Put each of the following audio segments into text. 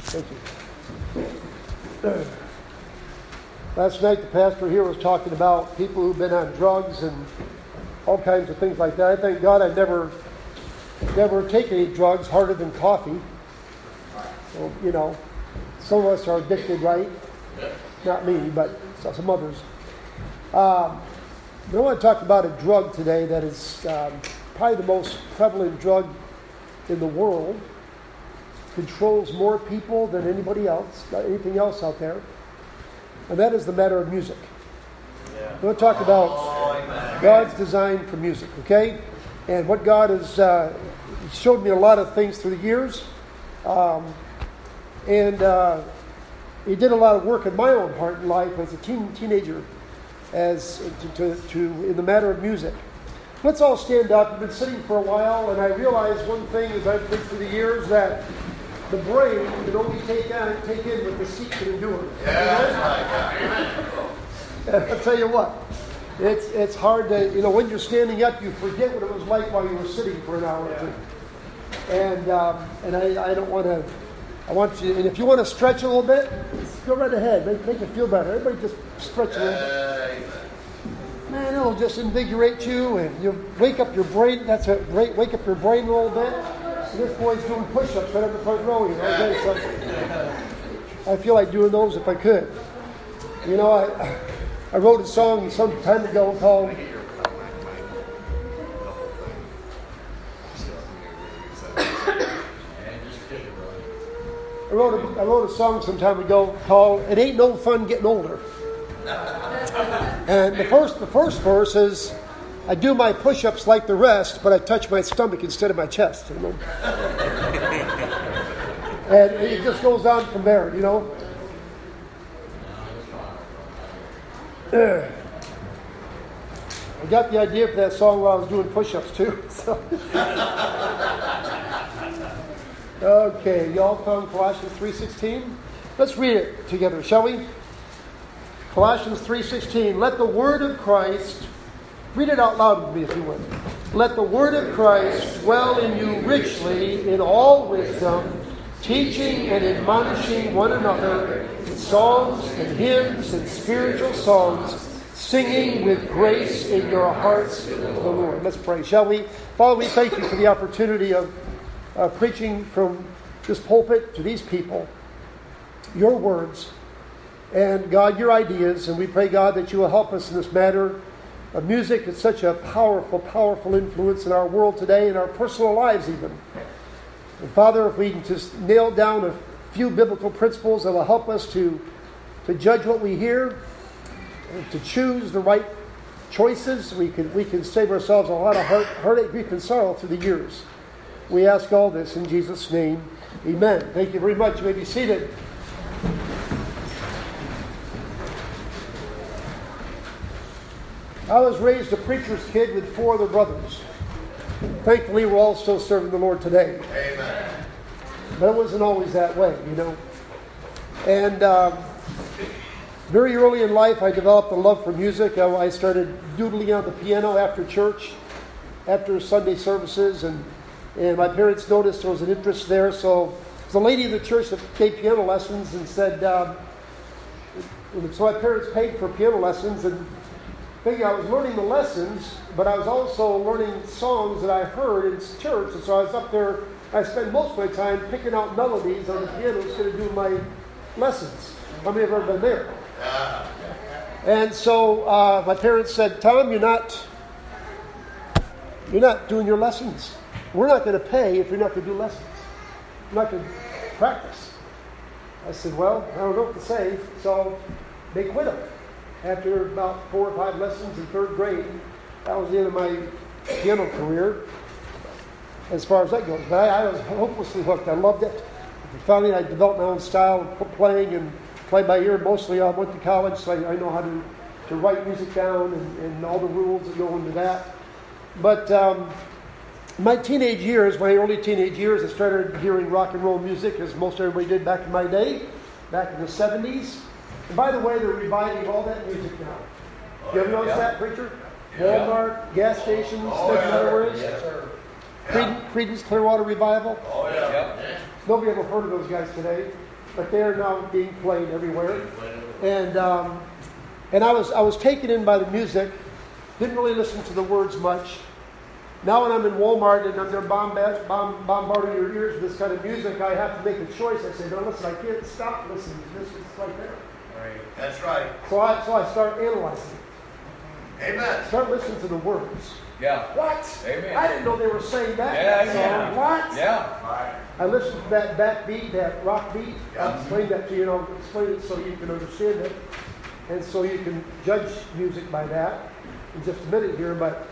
Thank you. Last night the pastor here was talking about people who've been on drugs and all kinds of things like that. I thank God I've never taken any drugs harder than coffee. So, you know, some of us are addicted, right? Not me, but some others. But I want to talk about a drug today that is probably the most prevalent drug in the world. Controls more people than anything else out there. And that is the matter of music. I want to talk about God's design for music, okay? And what God has showed me a lot of things through the years. He did a lot of work in my own heart and life as a teenager in the matter of music. Let's all stand up. I've been sitting for a while, and I realized one thing as I've been through the years, that the brain can only take in what the seat can endure. I'll tell you what, it's hard to, when you're standing up, you forget what it was like while you were sitting for an hour or two. And I don't want to. I want you, and if you want to stretch a little bit, go right ahead. Make it feel better. Everybody just stretch a little bit. Man, it'll just invigorate you, and you wake up your brain. That's a great. Wake up your brain a little bit. And this boy's doing push-ups right up the front row. Okay, so I feel like doing those if I could. I wrote a song some time ago called. I wrote a song some time ago called "It Ain't No Fun Getting Older," and the first verse is, "I do my push-ups like the rest, but I touch my stomach instead of my chest." And it just goes on from there, I got the idea for that song while I was doing push-ups too. So. Okay, y'all found Colossians 3:16? Let's read it together, shall we? Colossians 3:16. Let the word of Christ, read it out loud with me if you would. Let the word of Christ dwell in you richly in all wisdom, teaching and admonishing one another in psalms and hymns and spiritual songs, singing with grace in your hearts to the Lord. Let's pray, shall we? Father, we thank you for the opportunity of preaching from this pulpit to these people, your words, and God, your ideas. And we pray, God, that you will help us in this matter of music. It's such a powerful, powerful influence in our world today, in our personal lives even. And Father, if we can just nail down a few biblical principles that will help us to judge what we hear and to choose the right choices, we can save ourselves a lot of heartache, grief, and sorrow through the years. We ask all this in Jesus' name. Amen. Thank you very much. You may be seated. I was raised a preacher's kid with 4 other brothers. Thankfully, we're all still serving the Lord today. Amen. But it wasn't always that way, And very early in life, I developed a love for music. I started doodling on the piano after church, after Sunday services, and my parents noticed there was an interest there, so there's a lady in the church that gave piano lessons and said, so my parents paid for piano lessons, and thinking I was learning the lessons, but I was also learning songs that I heard in church, and so I was up there. I spent most of my time picking out melodies on the piano instead of doing my lessons. How many have ever been there? And so my parents said, "Tom, you're not doing your lessons. We're not going to pay if you're not going to do lessons. You're not going to practice." I said, "Well, I don't know what to say." So they quit them. After about 4 or 5 lessons in 3rd grade, that was the end of my piano career as far as that goes. But I was hopelessly hooked. I loved it. Finally, I developed my own style of playing and play by ear. Mostly I went to college, so I know how to write music down and all the rules that go into that. But my early teenage years, I started hearing rock and roll music, as most everybody did back in my day, back in the 70s. And by the way, they're reviving all that music now. You ever notice that, preacher? Walmart, gas stations, everywhere. Yes, sir. Creedence Clearwater Revival. Oh, yeah. Nobody ever heard of those guys today. but they are now being played everywhere. And I was taken in by the music. Didn't really listen to the words much. Now when I'm in Walmart and they're bombarding your ears with this kind of music, I have to make a choice. I say, no, listen, I can't stop listening to this. It's right there. Right. That's right. So I start analyzing it. Amen. Start listening to the words. Yeah. What? Amen. I didn't know they were saying that. Yeah. What? Yeah. Right. I listened to that backbeat, that rock beat. Yeah. I'll explain that to you. I'll explain it so you can understand it. And so you can judge music by that in just a minute here. But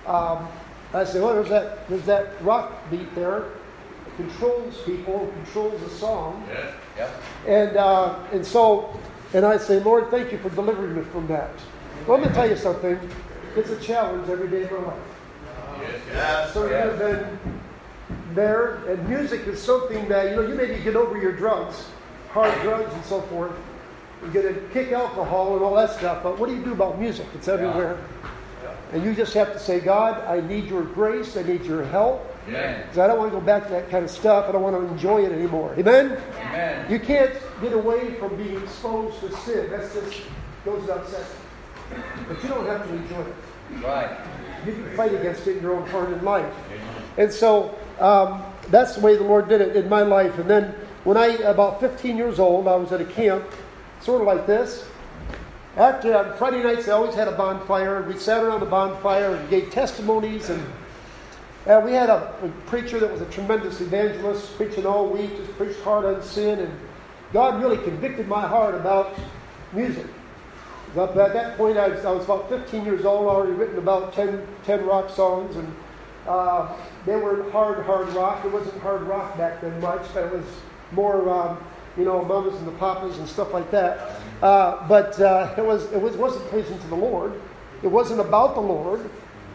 I say, well, there's that rock beat there. It controls people, controls the song. Yeah. Yeah. And I say, Lord, thank you for delivering me from that. Well, let me tell you something. It's a challenge every day of my life. Yes. So you've been there, and music is something that, you maybe get over your drugs, hard drugs and so forth. You get to kick alcohol and all that stuff, but what do you do about music? It's everywhere. And you just have to say, God, I need your grace, I need your help. Because I don't want to go back to that kind of stuff. I don't want to enjoy it anymore. Amen? Amen. You can't get away from being exposed to sin. That just goes without saying. But you don't have to enjoy it. Right. You can fight against it in your own heart and life. And so that's the way the Lord did it in my life. And then when about 15 years old, I was at a camp, sort of like this. After on Friday nights, they always had a bonfire. We sat around the bonfire and gave testimonies. And we had a preacher that was a tremendous evangelist, preaching all week, just preached hard on sin. And God really convicted my heart about music. At that point, I was about 15 years old, already written about 10 rock songs. And they were hard rock. It wasn't hard rock back then much, but it was more, Mamas and the Papas and stuff like that. But it wasn't pleasing to the Lord. It wasn't about the Lord.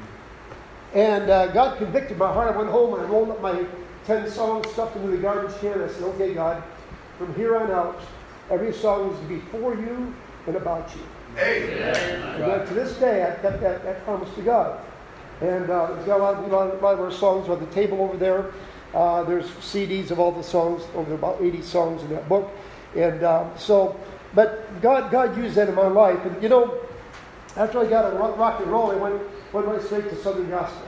And God convicted my heart. I went home and I rolled up my 10 songs, stuffed into the garbage can. I said, okay, God, from here on out, every song is to be for you and about you. Amen. And to this day, I've kept that promise to God. And we've got a lot of our songs on the table over there. There's CDs of all the songs, over about 80 songs in that book. And but God used that in my life. And after I got a rock and roll, I went right straight to Southern Gospel.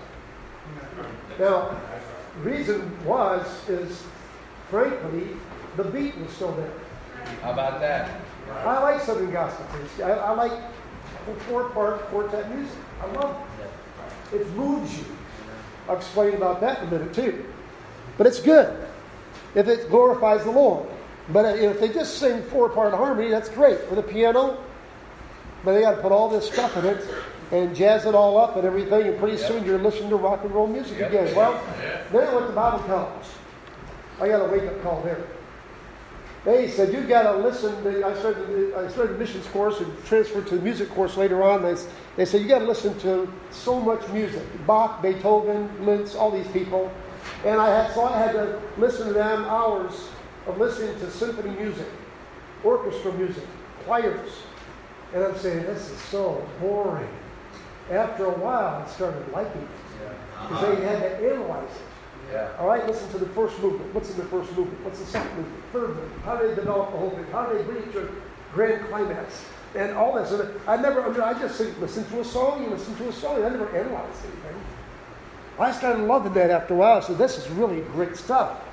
Now, the reason is, frankly, the beat was still there. How about that? I like Southern Gospel. I like four-part quartet music. I love it. It moves you. I'll explain about that in a minute, too. But it's good if it glorifies the Lord. But if they just sing four-part harmony, that's great with a piano. But they got to put all this stuff in it and jazz it all up and everything, and pretty soon you're listening to rock and roll music again. Well, then I went to Bible college. I got a wake-up call there. They said, you got to listen. I started the missions course and transferred to the music course later on. They said, you got to listen to so much music. Bach, Beethoven, Linz, all these people. And I had to listen to them hours of listening to symphony music, orchestra music, choirs. And I'm saying, this is so boring. After a while, I started liking it. Because they had to analyze it. Yeah. All right, listen to the first movement. What's in the first movement? What's the second movement? Third movement? How do they develop the whole thing? How do they bring it to a grand climax? And all this. And I just listen to a song, I never analyzed anything. I started loving that after a while. I said, this is really great stuff.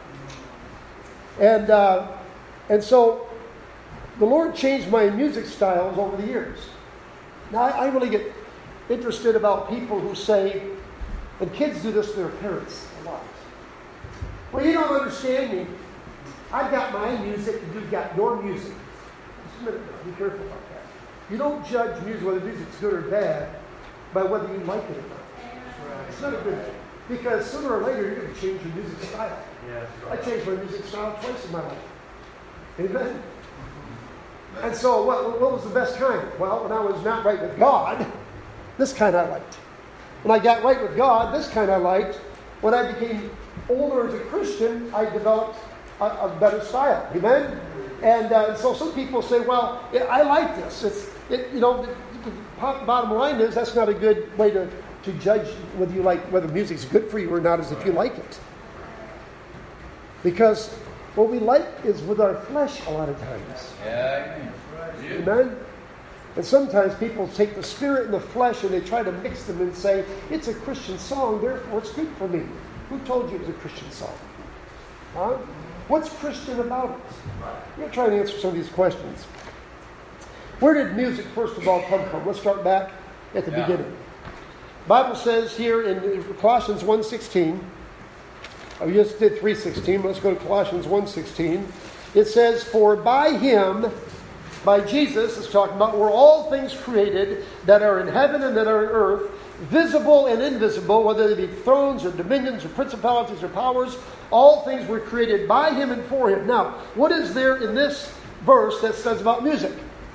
And so the Lord changed my music styles over the years. Now, I really get interested about people who say, and kids do this to their parents a lot. Well, you don't understand me. I've got my music and you've got your music. Just a minute now, be careful about that. You don't judge music, whether music's good or bad, by whether you like it or not. It's not a good thing. Because sooner or later, you're going to change your music style. I changed my music style twice in my life. Amen? And so what was the best kind? Well, when I was not right with God, this kind I liked. When I got right with God, this kind I liked. When I became older as a Christian, I developed a better style. Amen? And so some people say, well, I like this. The bottom line is that's not a good way to judge whether music's good for you or not, as if you like it. Because what we like is with our flesh a lot of times. Yeah. Amen? And sometimes people take the spirit and the flesh and they try to mix them and say, it's a Christian song, therefore it's good for me. Who told you it was a Christian song? Huh? What's Christian about it? I'm going to try to answer some of these questions. Where did music, first of all, come from? Let's start back at the beginning. The Bible says here in Colossians 1:16, we just did 3:16, let's go to Colossians 1:16. It says, for by him, by Jesus, it's talking about were all things created that are in heaven and that are in earth, visible and invisible, whether they be thrones or dominions or principalities or powers, all things were created by him and for him. Now, what is there in this verse that says about music?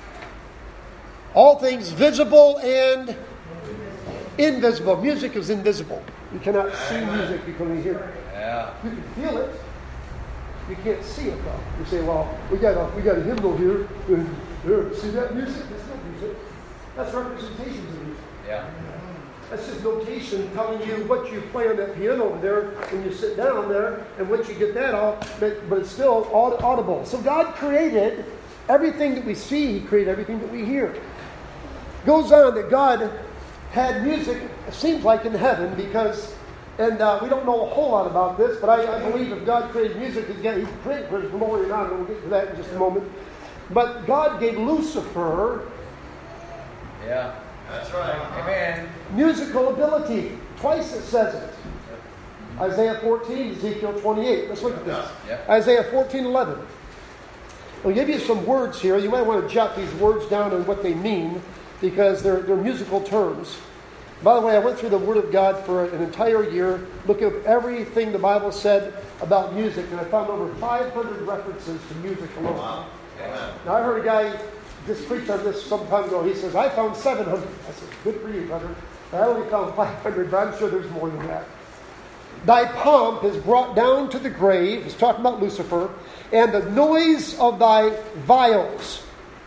All things visible and invisible. Music is invisible. You cannot see music, you can only hear it. Yeah. You can feel it. You can't see it though. You say, well, we got a hymnal here. See that music? That's not music. That's representations of music. Yeah. That's just notation telling you what you play on that piano over there when you sit down there, and once you get that off, but it's still audible. So God created everything that we see. He created everything that we hear. Goes on that God had music, it seems like, in heaven because, and we don't know a whole lot about this, but I believe if God created music, He created for His glory and honor. We'll get to that in just a moment. But God gave Lucifer, Yeah. That's right. Amen. musical ability. Twice it says it. Isaiah 14, Ezekiel 28. Let's look at this. Yep. Isaiah 14:11. I'll give you some words here. You might want to jot these words down and what they mean, because they're musical terms. By the way, I went through the Word of God for an entire year, looking at everything the Bible said about music, and I found over 500 references to music alone. Wow. Amen. Now, I heard a guy just preach on this some time ago. He says, I found 700. I said, good for you, brother. I only found 500, but I'm sure there's more than that. Thy pomp is brought down to the grave. He's talking about Lucifer. And the noise of thy viols.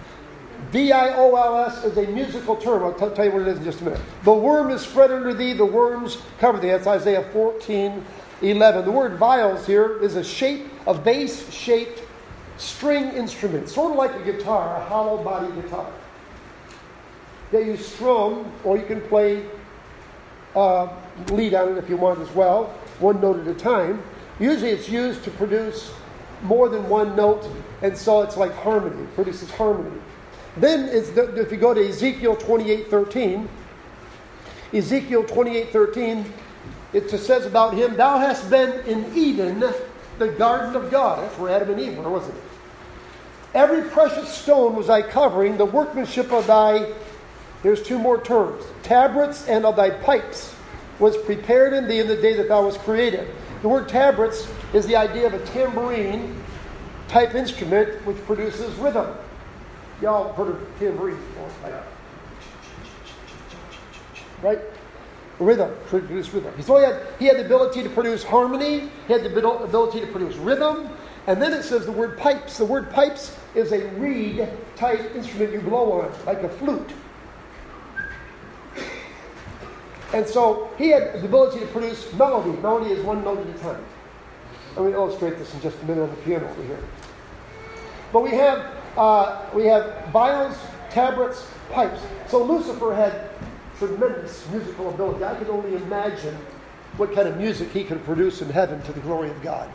V-I-O-L-S is a musical term. I'll tell you what it is in just a minute. The worm is spread under thee. The worms cover thee. That's Isaiah 14:11. The word viols here is a bass-shaped string instrument. Sort of like a guitar, a hollow body guitar. That you strum, or you can play lead on it if you want as well, one note at a time. Usually it's used to produce more than one note, and so it's like harmony. It produces harmony. Then if you go to Ezekiel 28:13, Ezekiel 28:13, it says about him, thou hast been in Eden, the garden of God. That's where Adam and Eve were, wasn't it? Every precious stone was thy covering, the workmanship of thy, here's two more terms, tabrets and of thy pipes was prepared in thee in the day that thou was created. The word tabrets is the idea of a tambourine type instrument which produces rhythm. Y'all heard of tambourine before, right? Rhythm, produce rhythm. So he had the ability to produce harmony. He had the ability to produce rhythm. And then it says the word pipes. The word pipes is a reed type instrument you blow on, like a flute. And so he had the ability to produce melody. Melody is one note at a time. I'm going to illustrate this in just a minute on the piano over here. But we have viols, tabrets, pipes. So Lucifer had tremendous musical ability. I can only imagine what kind of music he could produce in heaven to the glory of God.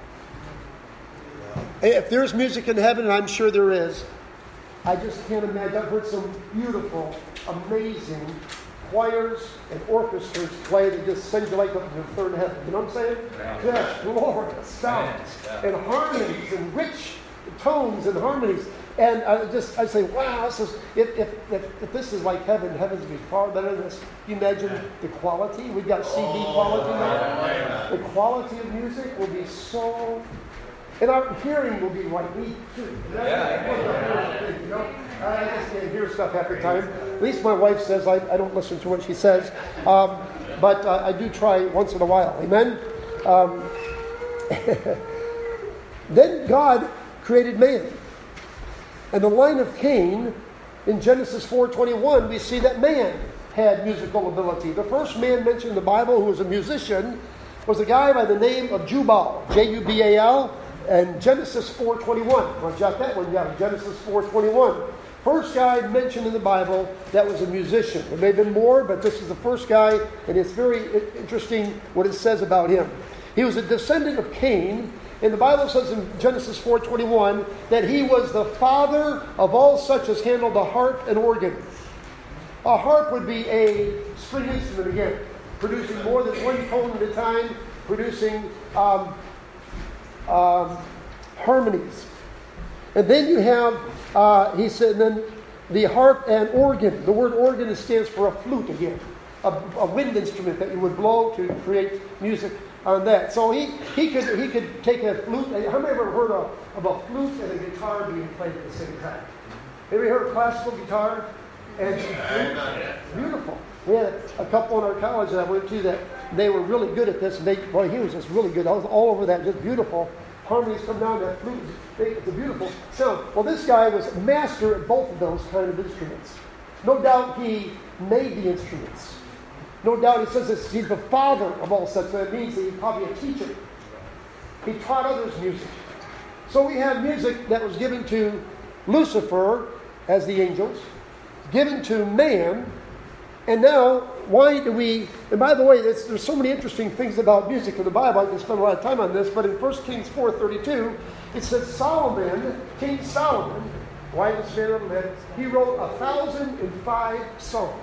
If there's music in heaven, and I'm sure there is, I just can't imagine. I've heard some beautiful, amazing choirs and orchestras play that just send you like up to the third heaven. You know what I'm saying? Yes, glorious sounds and harmonies and rich tones and harmonies. And I say, wow, this is, if this is like heaven, heaven's going to be far better than this. Can you imagine the quality? We've got CD quality now. The quality of music will be so, and our hearing will be right. I just can't hear stuff half the time. At least my wife says I don't listen to what she says. But I do try once in a while. Amen? Then God created man. And the line of Cain, in Genesis 4:21, we see that man had musical ability. The first man mentioned in the Bible who was a musician was a guy by the name of Jubal, Jubal. And Genesis 4:21. Want to jot that one down? Genesis 4:21. First guy mentioned in the Bible that was a musician. There may have been more, but this is the first guy, and it's very interesting what it says about him. He was a descendant of Cain, and the Bible says in Genesis 4:21 that he was the father of all such as handle the harp and organ. A harp would be a string instrument again, producing more than one tone at a time, producing harmonies. And then you have, he said, then the harp and organ. The word organ stands for a flute again, a wind instrument that you would blow to create music on that. So he could take a flute. How many ever heard of a flute and a guitar being played at the same time? Have you heard of classical guitar and flute? Beautiful. We had a couple in our college that I went to that they were really good at this, and he was just really good. I was all over that, just beautiful. Harmonies come down that flute. It's a beautiful sound. Well, this guy was master at both of those kind of instruments. No doubt he made the instruments. No doubt he says this, he's the father of all such. So that means he's probably a teacher. He taught others music. So we have music that was given to Lucifer as the angels, given to man, and now why do we... And by the way, there's so many interesting things about music in the Bible. I can spend a lot of time on this, but in 1 Kings 4:32, it says King Solomon, wisest man ever lived, he wrote 1,005 songs.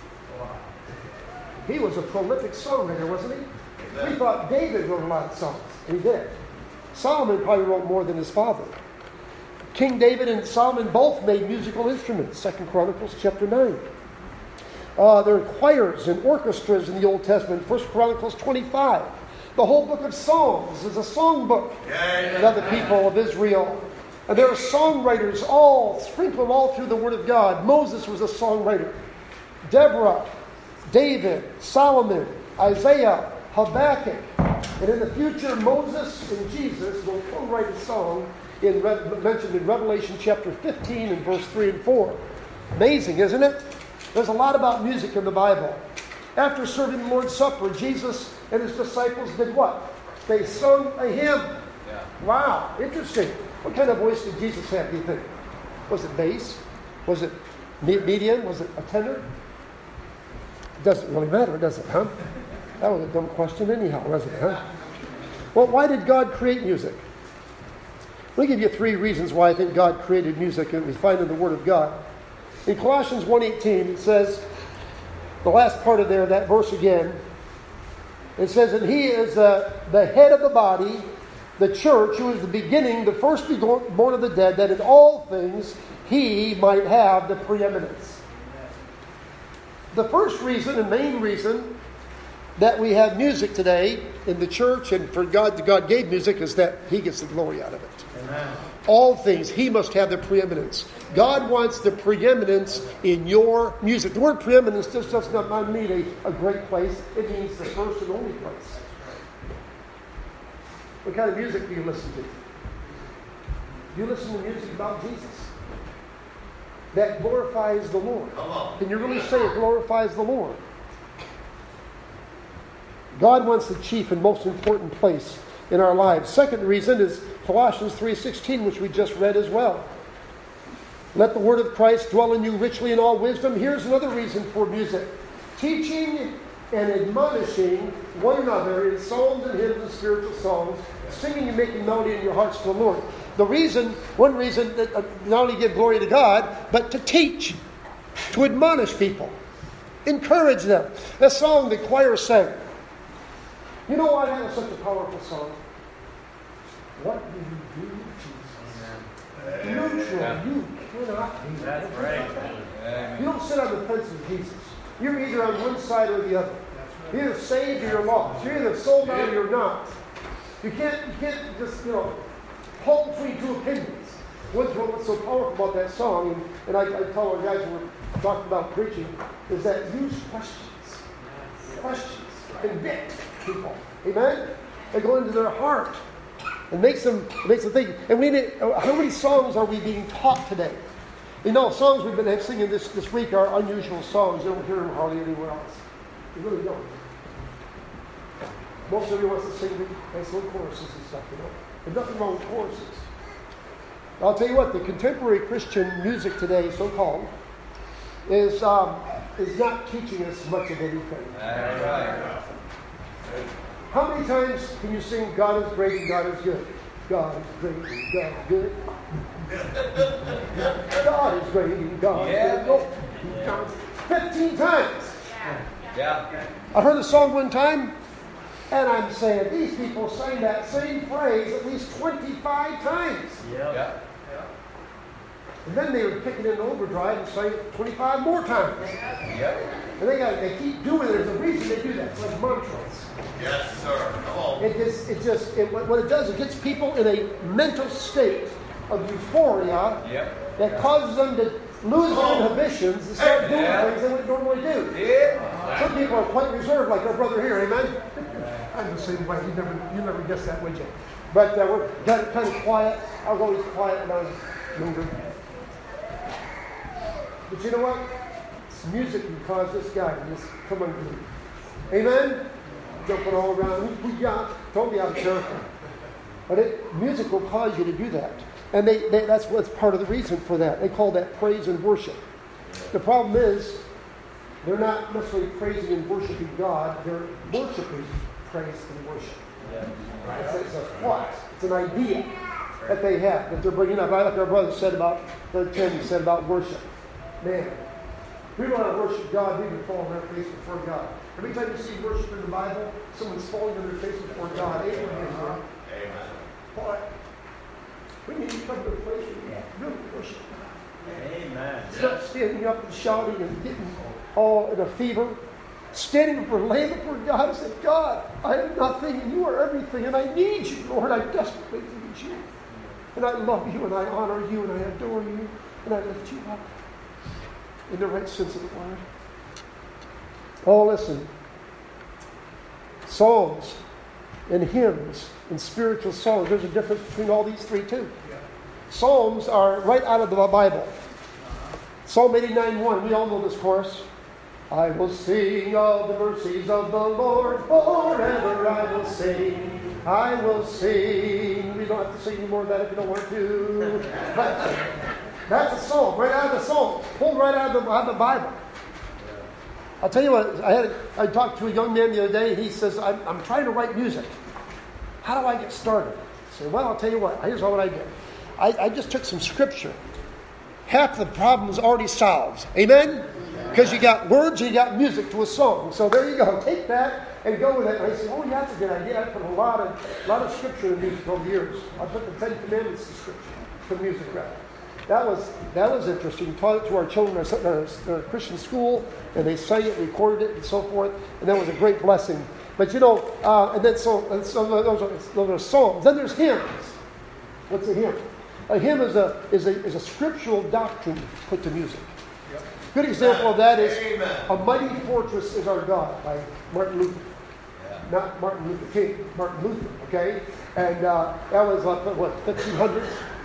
He was a prolific songwriter, wasn't he? We thought David wrote a lot of songs. He did. Solomon probably wrote more than his father. King David and Solomon both made musical instruments. 2 Chronicles chapter 9. There are choirs and orchestras in the Old Testament. 1 Chronicles 25. The whole book of Psalms is a song book of the people of Israel. And there are songwriters all sprinkled all through the Word of God. Moses was a songwriter. Deborah, David, Solomon, Isaiah, Habakkuk. And in the future, Moses and Jesus will co-write a song mentioned in Revelation chapter 15 and verse 3 and 4. Amazing, isn't it? There's a lot about music in the Bible. After serving the Lord's Supper, Jesus and his disciples did what? They sung a hymn. Yeah. Wow, interesting. What kind of voice did Jesus have, do you think? Was it bass? Was it medium? Was it a tenor? It doesn't really matter, does it, huh? That was a dumb question anyhow, wasn't it, huh? Well, why did God create music? Let me give you 3 reasons why I think God created music, and we find in the Word of God. In Colossians 1:18, it says, the last part of there, that verse again, it says that he is the head of the body, the church, who is the beginning, the firstborn of the dead, that in all things he might have the preeminence. The first reason and main reason that we have music today in the church and for God gave music is that he gets the glory out of it. Amen. All things, he must have the preeminence. God wants the preeminence in your music. The word preeminence just does not mean a great place. It means the first and only place. What kind of music do you listen to? Do you listen to music about Jesus? That glorifies the Lord. Can you really say it glorifies the Lord? God wants the chief and most important place in our lives. Second reason is Colossians 3:16, which we just read as well. Let the word of Christ dwell in you richly in all wisdom. Here's another reason for music. Teaching and admonishing one another in psalms and hymns and spiritual songs, singing and making melody in your hearts to the Lord. One reason that not only give glory to God, but to teach, to admonish people, encourage them. That song the choir sang. You know why that was such a powerful song? What do you do, Jesus? Neutral. You cannot be. That's right. You don't sit on the fence with Jesus. You're either on one side or the other. You're either saved or you're lost. You're either sold out or you're not. You can't just, hold between two opinions. What's so powerful about that song, and I tell our guys when we're talking about preaching, is that use questions. Questions. Convict people. Amen? They go into their heart. It makes them think. And how many songs are we being taught today? Songs we've been singing this week are unusual songs. You don't hear them hardly anywhere else. You really don't. Most everyone wants to sing nice little choruses and stuff, There's nothing wrong with choruses. I'll tell you what, the contemporary Christian music today, so-called, is not teaching us much of anything. That's right. How many times can you sing God is great and God is good? God is great and God is good. God is great and God is good. Oh, 15 times. Yeah. I heard a song one time, and I'm saying, these people sang that same phrase at least 25 times. Yeah. And then they would kick it into overdrive and sang it 25 more times. Yep. And they keep doing it. There's a reason they do that. It's like mantras. Yes, sir. Come on. What it does, it gets people in a mental state of euphoria that causes them to lose their inhibitions and start doing things they would normally do. Yeah. Some people are quite reserved, like our brother here, amen? I'm the same way. You never guessed that, would you? But we're kind of quiet. I was always quiet when I was younger. But you know what? It's music can cause this guy to just come under me. Amen? Jumping all around. Totally out of character. But music will cause you to do that. And that's what's part of the reason for that. They call that praise and worship. The problem is, they're not necessarily praising and worshiping God. They're worshiping praise and worship. It's a thought. It's an idea that they have, that they're bringing up. Right like our brother said about, Tim said about worship. Man, we want to worship God, we can fall on their face before God. Every time you see worship in the Bible, someone's falling on their face before God. Amen. But we need to come to a place where we really worship God. Amen. It's not standing up and shouting and getting all in a fever. Standing before, laying before God and saying, God, I am nothing and you are everything and I need you, Lord. I desperately need you. And I love you and I honor you and I adore you and I lift you up. In the right sense of the word. Oh, listen. Psalms and hymns and spiritual songs. There's a difference between all these three too. Psalms are right out of the Bible. Psalm 89:1. We all know this chorus. I will sing of the mercies of the Lord forever. I will sing. I will sing. We don't have to sing any more of that if you don't want to. But that's a psalm, right out of the psalm, pulled right out of the Bible. I'll tell you what, I talked to a young man the other day, and he says, I'm trying to write music. How do I get started? I said, well, I'll tell you what, here's what I did. I just took some scripture. Half the problem is already solved. Amen? Because you got words and you got music to a song. So there you go. Take that and go with it. And I said, oh, yeah, that's a good idea. I put a lot of scripture in music over the years. I put the 10 Commandments to scripture, to music rather. That was interesting. We taught it to our children at a Christian school, and they sang it, recorded it, and so forth. And that was a great blessing. But and then those are songs. Then there's hymns. What's a hymn? A hymn is a scriptural doctrine put to music. Yep. Good example of that is "A Mighty Fortress Is Our God" by Martin Luther. Yeah. Not Martin Luther King, Martin Luther. Okay, and that was 1500s.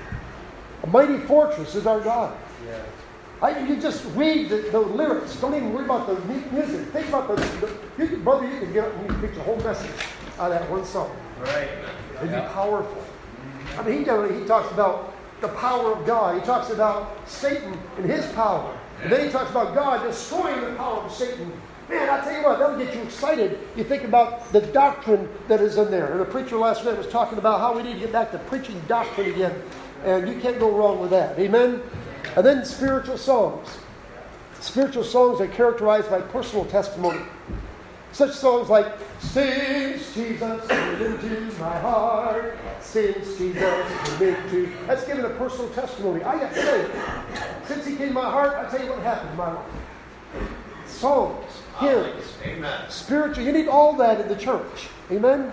A mighty fortress is our God. Yeah. You just read the lyrics. Don't even worry about the music. Think about you can get up and you can preach a whole message out of that one song. Right. It'd be powerful. I mean, he talks about the power of God. He talks about Satan and his power. And then he talks about God destroying the power of Satan. Man, I'll tell you what, that'll get you excited. You think about the doctrine that is in there. And the preacher last night was talking about how we need to get back to preaching doctrine again. And you can't go wrong with that. Amen? And then spiritual songs. Spiritual songs are characterized by personal testimony. Such songs like, sings Jesus, come into my heart. Sings Jesus, come into... That's giving a personal testimony. I got saved. Since he came to my heart, I'll tell you what happened in my life. Songs, hymns, Amen. Spiritual. You need all that in the church. Amen?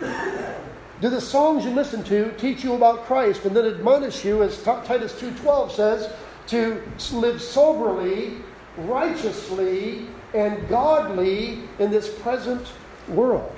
Do the songs you listen to teach you about Christ and then admonish you, as Titus 2:12 says, to live soberly, righteously, and godly in this present world?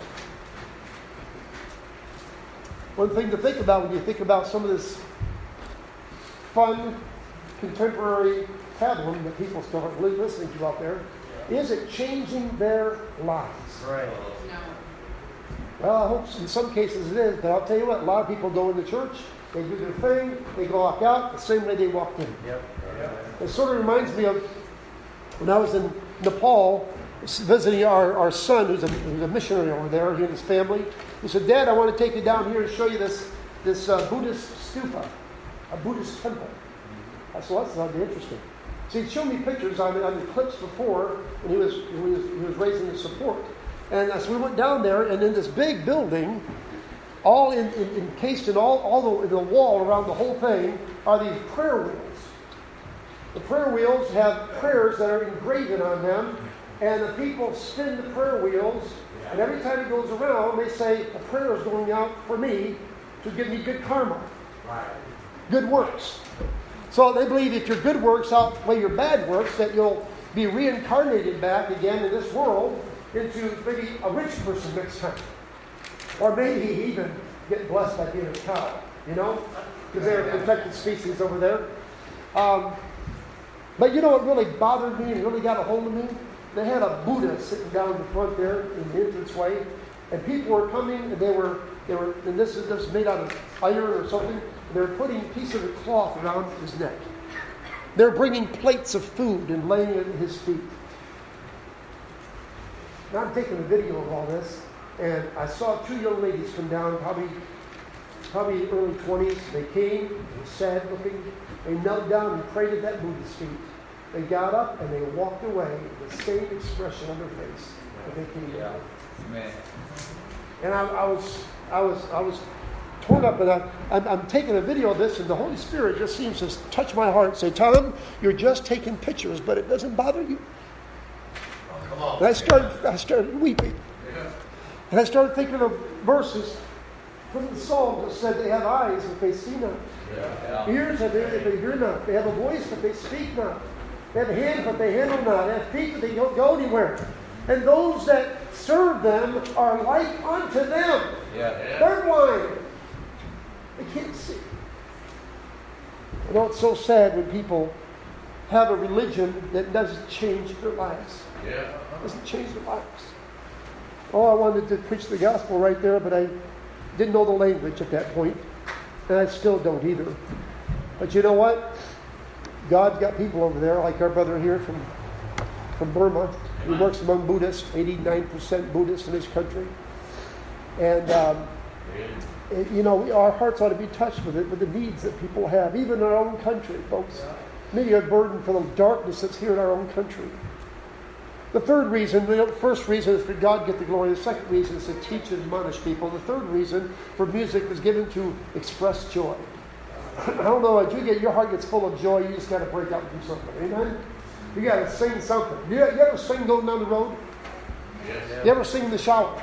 One thing to think about when you think about some of this fun, contemporary pablum that people start listening to out there, is it changing their lives? Right. No. Well, I hope in some cases it is, but I'll tell you what, a lot of people go into church, they do their thing, they go walk out the same way they walked in. Yep. It sort of reminds me of when I was in Nepal, visiting our son, who's a missionary over there, he and his family. He said, Dad, I want to take you down here and show you this Buddhist stupa, a Buddhist temple. I said, well, that's not interesting. So he'd shown me pictures on the clips before when he was raising the support. And so we went down there, and in this big building, all encased in in the wall around the whole thing, are these prayer wheels. The prayer wheels have prayers that are engraven on them, and the people spin the prayer wheels, and every time it goes around, they say, a prayer is going out for me to give me good karma, good works. So they believe if your good works outweigh your bad works, that you'll be reincarnated back again in this world into maybe a rich person next time. Or maybe even get blessed by being a cow, because they're a protected species over there. But you know what really bothered me and really got a hold of me? They had a Buddha sitting down in the front there in the entranceway, and people were coming, and they were, and this is made out of iron or something, and they were putting a piece of the cloth around his neck. They're bringing plates of food and laying it at his feet. Now I'm taking a video of all this, and I saw two young ladies come down, probably early 20s. They came, they were sad looking. They knelt down and prayed at that Buddha's feet. They got up and they walked away with the same expression on their face that they came down. Amen. And I was torn up, and I'm taking a video of this, and the Holy Spirit just seems to touch my heart and say, Tom, you're just taking pictures, but it doesn't bother you. Oh, come on. And I started weeping. Yeah. And I started thinking of verses from the Psalms that said they have eyes, but they see not. Yeah. Ears, but they hear not. They have a voice, but they speak not. They have hands, but they handle not. They have feet, but they don't go anywhere. And those that serve them are like unto them. Yeah. They're blind. They can't see. You know, it's so sad when people have a religion that doesn't change their lives. Yeah. Doesn't change their lives. Oh, I wanted to preach the gospel right there, but I didn't know the language at that point. And I still don't either. But you know what? God's got people over there, like our brother here from Burma. He works among Buddhists, 89% Buddhists in his country. And, our hearts ought to be touched with it, with the needs that people have, even in our own country, folks. Many are burdened for the darkness that's here in our own country. The third reason, the first reason is for God to get the glory. The second reason is to teach and admonish people. The third reason for music is given to express joy. I don't know, as your heart gets full of joy, you just got to break out and do something. Amen? You got to sing something. You ever sing going down the road? Yes. You ever sing in the shower?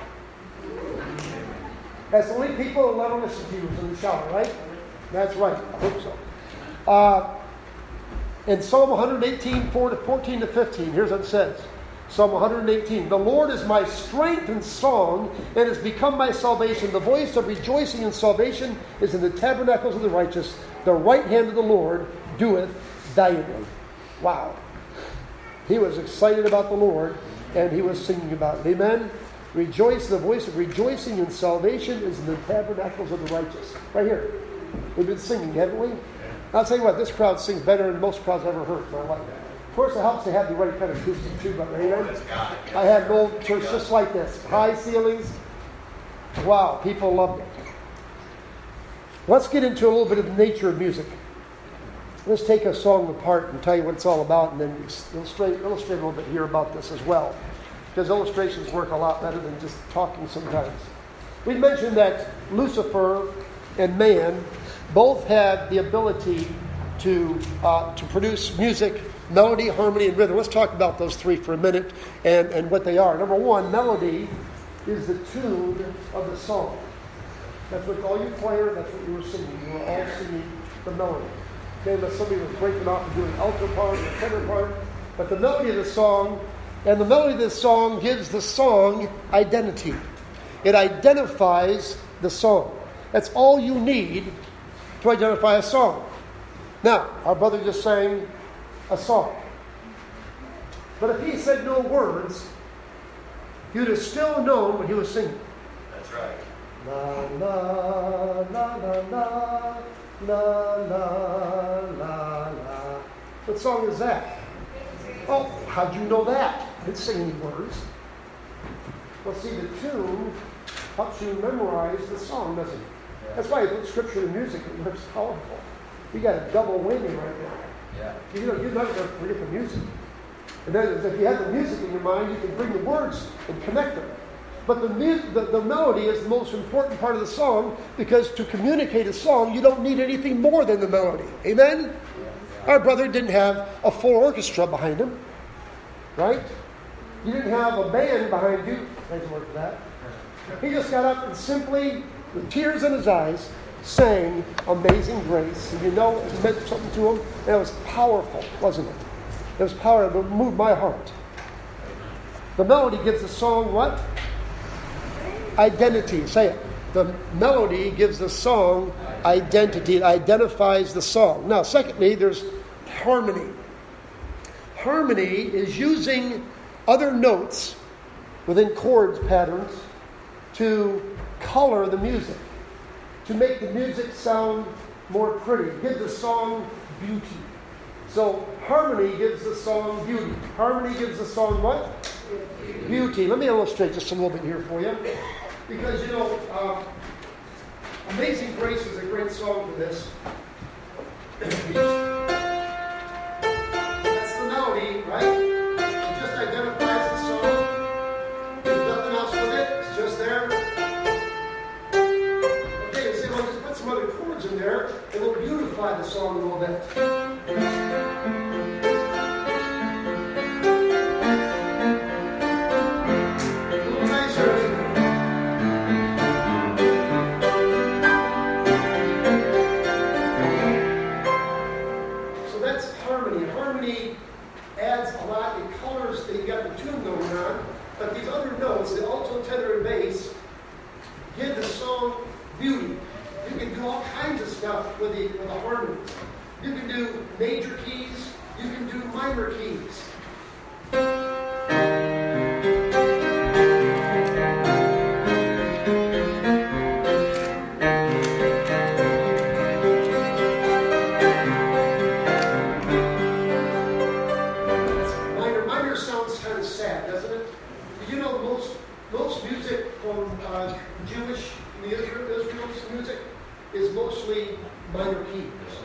That's the only people who let them listen to you is in the shower, right? That's right. I hope so. In Psalm 118, 14 to 15, here's what it says. Psalm 118, the Lord is my strength and song, and has become my salvation. The voice of rejoicing and salvation is in the tabernacles of the righteous. The right hand of the Lord doeth valiantly. Wow. He was excited about the Lord, and he was singing about it. Amen? Rejoice, the voice of rejoicing and salvation is in the tabernacles of the righteous. Right here. We've been singing, haven't we? I'll tell you what, this crowd sings better than most crowds I've ever heard in my life. Of course, it helps to have the right kind of acoustic too, but amen. I had an old church just like this. High ceilings. Wow, people loved it. Let's get into a little bit of the nature of music. Let's take a song apart and tell you what it's all about, and then illustrate a little bit here about this as well. Because illustrations work a lot better than just talking sometimes. We mentioned that Lucifer and man both had the ability to produce music, melody, harmony, and rhythm. Let's talk about those three for a minute and what they are. Number one, melody is the tune of the song. That's what all you player, that's what you were singing. You were all singing the melody. Okay, unless somebody was breaking off and doing alto part or tenor part. But the melody of the song, and the melody of the song gives the song identity. It identifies the song. That's all you need to identify a song. Now, our brother just sang a song. But if he said no words, you'd have still known what he was singing. That's right. La la la la la la la la la. What song is that? Oh, how'd you know that? I didn't sing any words. Well, see, the tune helps you memorize the song, doesn't it? That's why you put scripture and music, it's powerful. You got a double whammy right there. Yeah. You know, you're not going to forget the music. And then if you have the music in your mind, you can bring the words and connect them. But the melody is the most important part of the song, because to communicate a song, you don't need anything more than the melody. Amen? Our brother didn't have a full orchestra behind him, right? You didn't have a band behind you. Thanks a word for that. He just got up and simply, with tears in his eyes, sang Amazing Grace. And you know, it meant something to him. And it was powerful, wasn't it? It was powerful. It moved my heart. The melody gives the song what? Identity. Say it. The melody gives the song identity. It identifies the song. Now, secondly, there's harmony. Harmony is using other notes within chords patterns to color the music, to make the music sound more pretty, give the song beauty. So harmony gives the song beauty. Harmony gives the song what? Beauty. Let me illustrate just a little bit here for you. Because, you know, Amazing Grace is a great song for this. That's the melody, right? It just identifies the song. There's nothing else with it. It's just there. Okay, you say, well, just put some other chords in there, and we'll beautify the song a little bit. But these other notes, the alto, tenor, and bass, give the song beauty. You can do all kinds of stuff with the harmony. You can do major keys. You can do minor keys. Minor sounds kind of sad, doesn't it? You know, most music from Jewish, Israel's music is mostly minor key.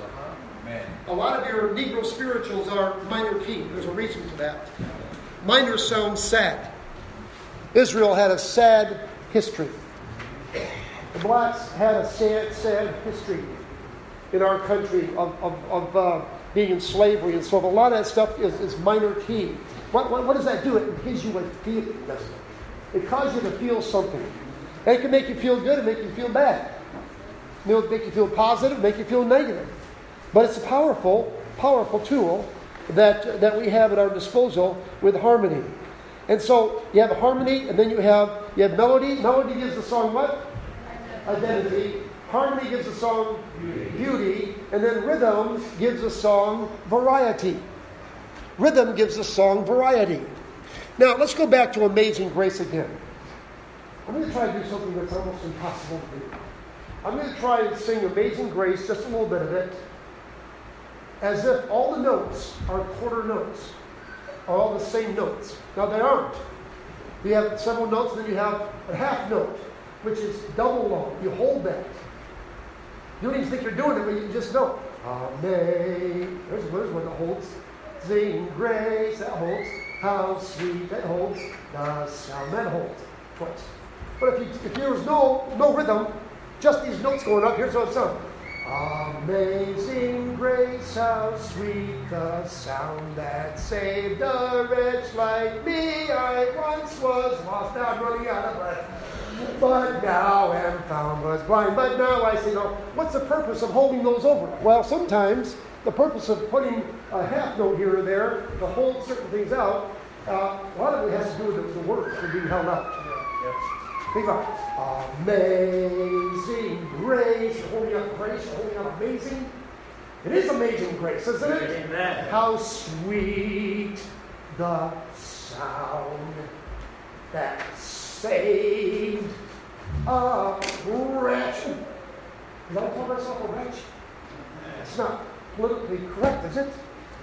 A lot of your Negro spirituals are minor key. There's a reason for that. Minor sounds sad. Israel had a sad history. The blacks had a sad history in our country of being in slavery, and so a lot of that stuff is minor key. What does that do? It gives you a feeling, doesn't it? It causes you to feel something. It can make you feel good and make you feel bad. It'll make you feel positive, make you feel negative. But it's a powerful tool that we have at our disposal with harmony. And so you have harmony, and then you have melody. Melody gives the song what? Identity. Harmony gives the song beauty. And then rhythm gives the song variety. Rhythm gives the song variety. Now, let's go back to Amazing Grace again. I'm going to try to do something that's almost impossible to do. I'm going to try and sing Amazing Grace, just a little bit of it, as if all the notes are quarter notes, are all the same notes. Now, they aren't. You have several notes, and then you have a half note, which is double long. You hold that. You don't even think you're doing it, but you just know. Amazing. There's one that holds. Amazing Grace, that holds. How sweet, that holds. The sound, that holds. Twice. But if there was no rhythm, just these notes going up, here's what it sounds. Amazing Grace, how sweet the sound that saved a wretch like me. I once was lost, now I'm running out of breath. But now am found, was blind. But now I see, what's the purpose of holding those over? Well, sometimes the purpose of putting a half note here or there to hold certain things out, a lot of it has to do with the words that are being held out. Think about it. Amazing grace. You're holding up grace. You're holding up amazing. It is amazing grace, isn't it? Amen. How sweet the sound that saved wretch. Did I call myself a wretch? It's not politically correct, is it?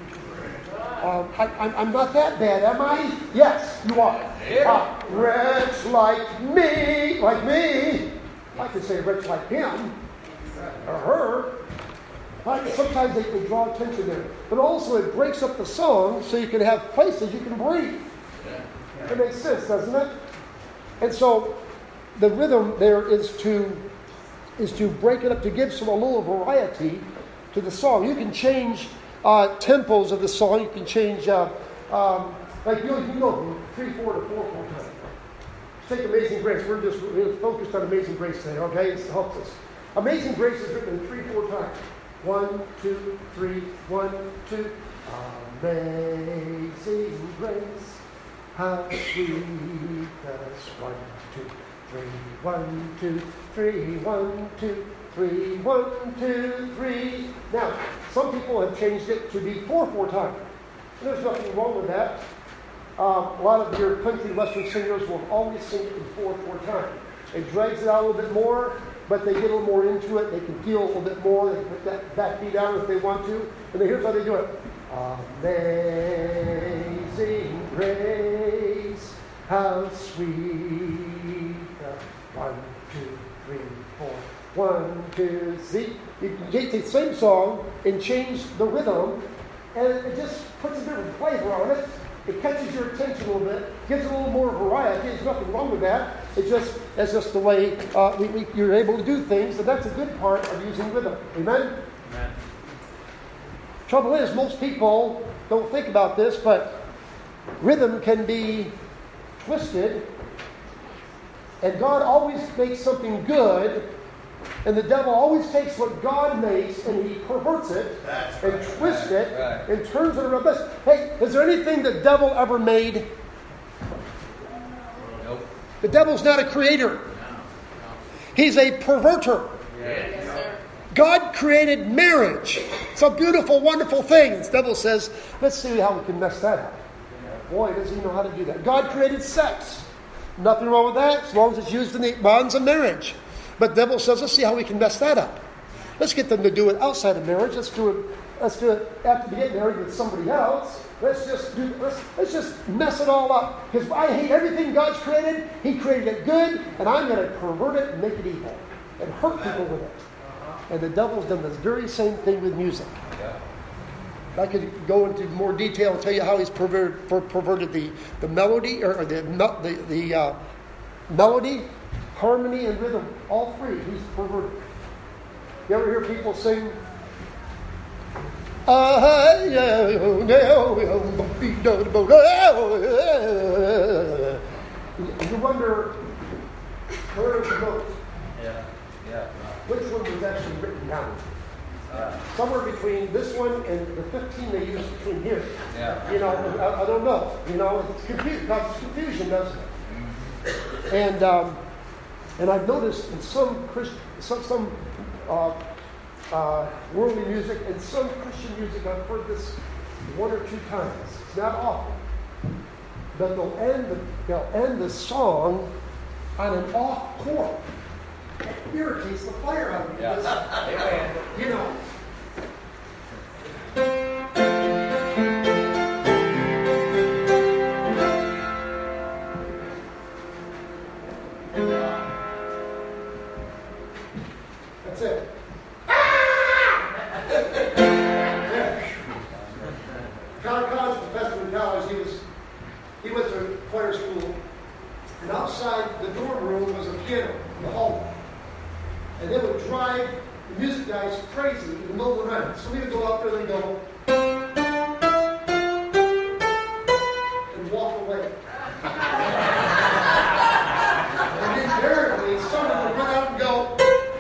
I'm not that bad, am I? Yes, you are. A wretch like me. I could say a wretch like him or her. Sometimes they can draw attention there. But also it breaks up the song so you can have places you can breathe. It makes sense, doesn't it? And so the rhythm there is to break it up, to give a little variety to the song. You can change tempos of the song. You can change, like you go from 3/4 to 4/4 time. Take Amazing Grace. We're focused on Amazing Grace today, okay? It helps us. Amazing Grace is written in 3/4 times. 1, 2, 3, 1, 2. Amazing Grace, how sweet the 1, 2, 3, 1, 2, 3, 1, 2, 3, 1, 2, 3. Now, some people have changed it to be 4/4 time. There's nothing wrong with that. A lot of your country western singers will always sing it in 4/4 time. It drags it out a little bit more, but they get a little more into it. They can feel a little bit more. They can put that backbeat down if they want to. And then here's how they do it. Amazing grace, how sweet the 1, 2, 3, 4. 1, 2, see? You can take the same song and change the rhythm, and it just puts a bit of flavor on it. It catches your attention a little bit, gives a little more variety. There's nothing wrong with that. That's just the way you're able to do things, and that's a good part of using rhythm. Amen? Amen. Trouble is, most people don't think about this, but rhythm can be twisted, and God always makes something good, and the devil always takes what God makes and he perverts it and twists it and turns it around. Hey, is there anything the devil ever made? Nope. The devil's not a creator. He's a perverter. Yes, sir. God created marriage. It's a beautiful, wonderful thing. The devil says, let's see how we can mess that up. Boy, does he know how to do that. God created sex. Nothing wrong with that as long as it's used in the bonds of marriage. But the devil says, let's see how we can mess that up. Let's get them to do it outside of marriage. Let's do it after they get married with somebody else. Let's just mess it all up. Because I hate everything God's created. He created it good, and I'm going to pervert it and make it evil and hurt people with it. And the devil's done this very same thing with music. I could go into more detail and tell you how he's perverted the melody or the melody, harmony, and rhythm. All three. He's perverted. You ever hear people sing? You wonder where are the notes? Yeah. Which one was actually written down? Somewhere between this one and the 15 they use between here. Yeah. I don't know. It's causes confusion, doesn't it? And I've noticed in some worldly music and some Christian music, I've heard this 1 or 2 times. It's not often, but they'll end the song on an off chord. It irritates the fire out of me. Yeah. Amen. That's it. John Collins, professor in college, he went to choir school, and outside the dorm room was a piano in the hallway. And they would drive the music guys crazy in the middle of the night. So we would go out there and go and walk away. And invariably, someone would run out and go.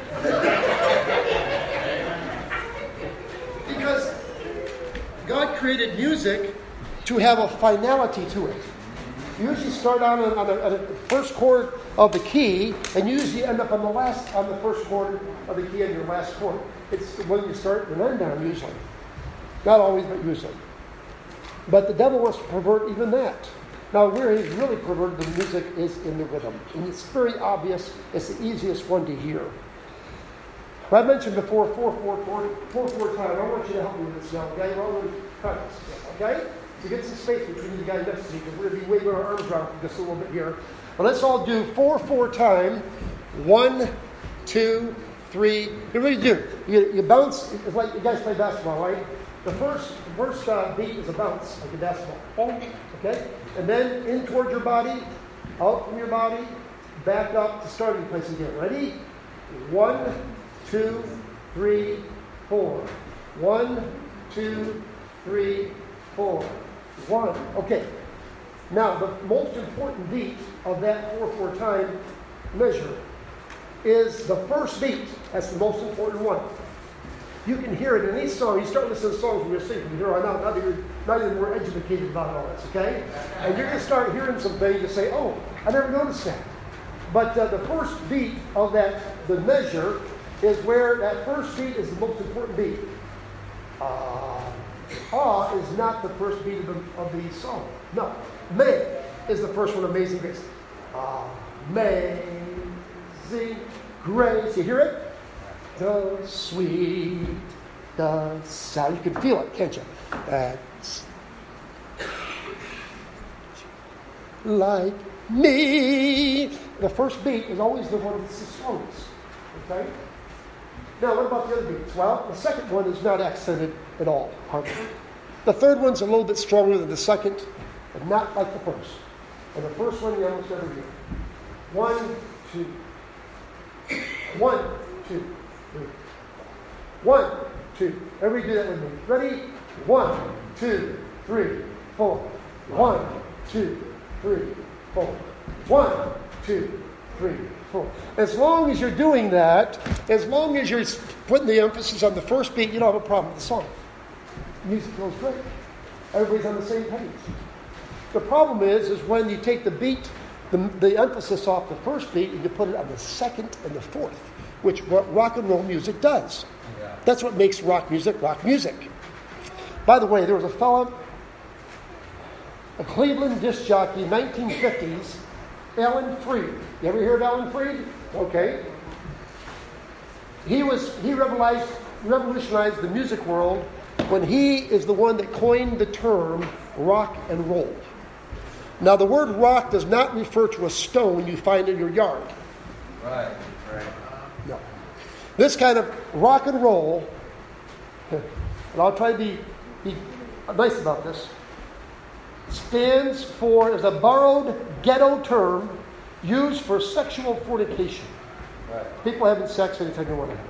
Because God created music to have a finality to it. You usually start out on the first chord of the key, and you usually end up on the first chord of the key and your last chord. It's when you start and end down usually. Not always, but usually. But the devil wants to pervert even that. Now, where he's really perverted the music is in the rhythm. And it's very obvious. It's the easiest one to hear. I mentioned before 4/4 time. I want you to help me with this now, okay? We're going to practice, okay? So get some space between you guys next to me because we're going to be waving our arms around for just a little bit here. But let's all do 4/4 time. 1, 2, 3. What do you do? You bounce. It's like you guys play basketball, right? The first beat is a bounce, like a basketball. Okay? And then in towards your body, out from your body, back up to starting place again. Ready? 1, 2, 3, 4. 1, 2, 3, 4. 1. Okay. Now, the most important beat of that 4/4 time measure is the first beat. That's the most important one. You can hear it in any song. You start listening to songs when you're singing from here on out. Not even more educated about all this, okay? And you're going to start hearing some things and say, oh, I never noticed that. But the first beat of the measure is where that first beat is the most important beat. Is not the first beat of the song. No. May is the first one, Amazing Grace. Amazing Grace. You hear it? The sweet, the sound. You can feel it, can't you? That's like me. The first beat is always the one that's the slowest. Okay? Now, what about the other beats? Well, the second one is not accented at all, hardly. The third one's a little bit stronger than the second, but not like the first. And the first one you almost never hear. 1, 2. 1, 2, 3. 1, 2. Everybody do that with me. Ready? 1, 2, 3, 4. 1, 2, 3, 4. 1, 2, 3, 4. As long as you're doing that, as long as you're putting the emphasis on the first beat, you don't have a problem with the song. The music goes great. Everybody's on the same page. The problem is when you take the beat, the emphasis off the first beat, and you put it on the second and the fourth, which what rock and roll music does. Yeah. That's what makes rock music rock music. By the way, there was a fellow, a Cleveland disc jockey, 1950s, Alan Freed. You ever hear of Alan Freed? Okay. He revolutionized the music world when he is the one that coined the term rock and roll. Now, the word rock does not refer to a stone you find in your yard. Right. No. This kind of rock and roll, and I'll try to be nice about this, stands for, is a borrowed ghetto term used for sexual fornication. Right. People having sex anytime they want to have.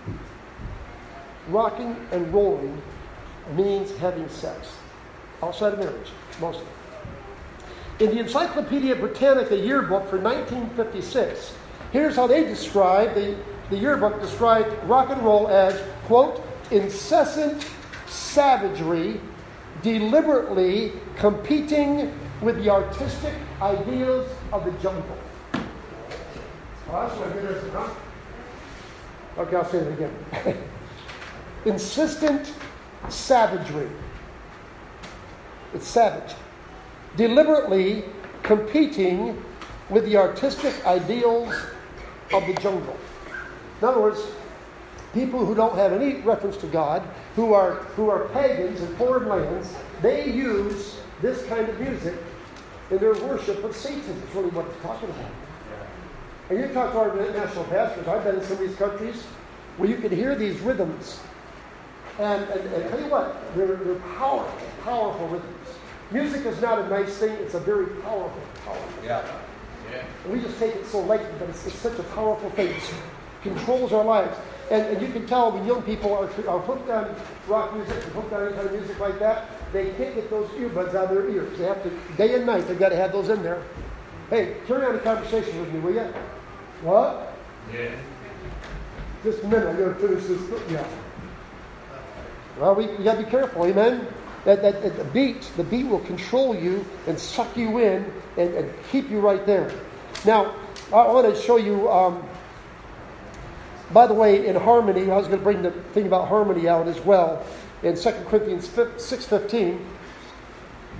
Rocking and rolling means having sex outside of marriage, mostly. In the Encyclopedia Britannica yearbook for 1956, here's how they describe, the yearbook described rock and roll as, quote, incessant savagery, deliberately competing with the artistic ideals of the jungle. Oh, that's what it is, huh? Okay, I'll say it again. Insistent savagery. It's savage. Deliberately competing with the artistic ideals of the jungle. In other words, people who don't have any reference to God, who are pagans in foreign lands, they use this kind of music in their worship of Satan. That's really what it's talking about. And you talk to our national pastors, I've been in some of these countries where you can hear these rhythms. And tell you what, they're powerful rhythms. Music is not a nice thing, it's a very powerful. Yeah. And we just take it so lightly, but it's such a powerful thing. It controls our lives. And you can tell when young people are hooked on rock music, hooked on any kind of music like that, they can't get those earbuds out of their ears. They have to, day and night, they've got to have those in there. Hey, carry on a conversation with me, will you? What? Yeah. Just a minute, I'm going to finish this. Yeah. Well, we got to be careful, amen? That the beat will control you and suck you in and keep you right there. Now, I want to show you, by the way, in harmony, I was going to bring the thing about harmony out as well. In 2 Corinthians 6:15,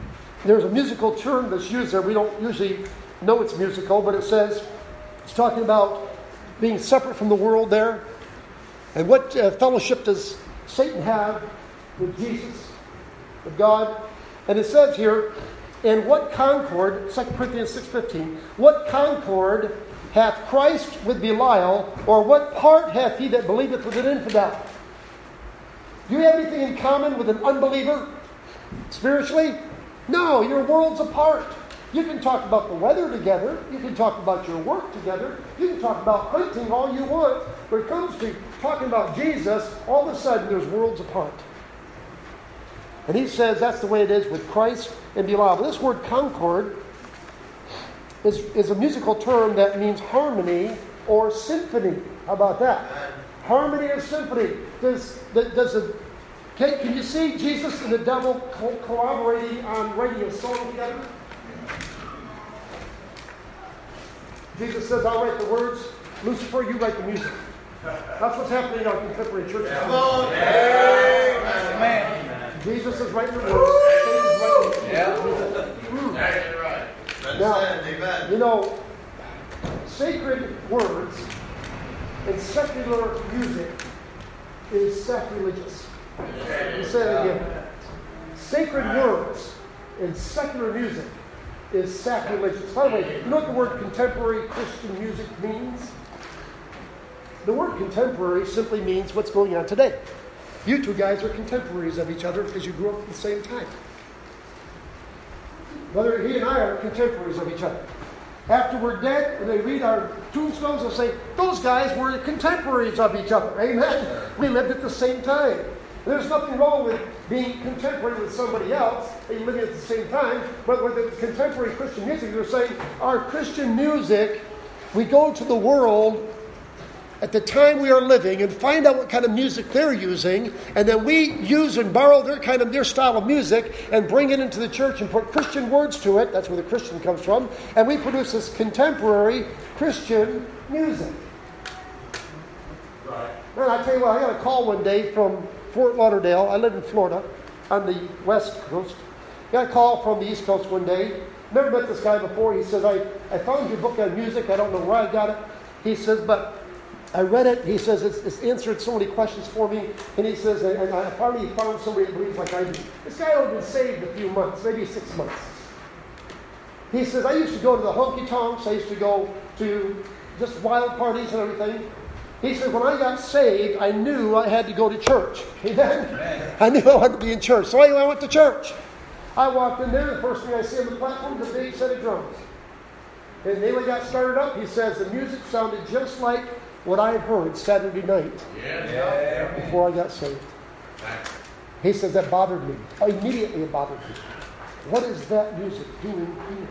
there's a musical term that's used there. We don't usually know it's musical, but it says, it's talking about being separate from the world there. And what fellowship does Satan have with Jesus, with God? And it says here, and what concord, 2 Corinthians 6:15, what concord hath Christ with Belial, or what part hath he that believeth with an infidel? Do you have anything in common with an unbeliever spiritually? No, you're worlds apart. You can talk about the weather together. You can talk about your work together. You can talk about hunting all you want. When it comes to talking about Jesus, all of a sudden there's worlds apart. And he says that's the way it is with Christ and Belial. But this word concord is a musical term that means harmony or symphony. How about that? Harmony or symphony. Can you see Jesus and the devil collaborating on writing a song together? Jesus says, I'll write the words. Lucifer, you write the music. That's what's happening in our contemporary church. Come on. Amen. Jesus is writing the words. Satan is writing the music. That's right. Now, Amen. you know, sacred words and secular music is sacrilegious. Let me say it again. Sacred words and secular music is sacrilegious. By the way, you know what the word contemporary Christian music means? The word contemporary simply means what's going on today. You two guys are contemporaries of each other because you grew up at the same time. Whether he and I are contemporaries of each other. After we're dead, when they read our tombstones, they'll say, those guys were contemporaries of each other. Amen? We lived at the same time. There's nothing wrong with being contemporary with somebody else and living at the same time. But with the contemporary Christian music, they're saying our Christian music, we go to the world at the time we are living and find out what kind of music they're using, and then we use and borrow their style of music and bring it into the church and put Christian words to it. That's where the Christian comes from. And we produce this contemporary Christian music. Right. Man, I tell you what, I got a call one day from Fort Lauderdale. I live in Florida on the west coast. Got a call from the east coast one day. Never met this guy before. He says, I found your book on music. I don't know where I got it. He says, but I read it. He says, it's answered so many questions for me. And he says, and I finally found somebody that believes like I do. This guy had been saved a few months, maybe 6 months. He says, I used to go to the honky-tonks. I used to go to just wild parties and everything. He said, when I got saved, I knew I had to go to church. Amen? I knew I wanted to be in church. So I went to church. I walked in there. The first thing I see on the platform was a big set of drums. And they got started up. He says, the music sounded just like what I had heard Saturday night before I got saved. He says, that bothered me. Immediately it bothered me. What is that music doing here?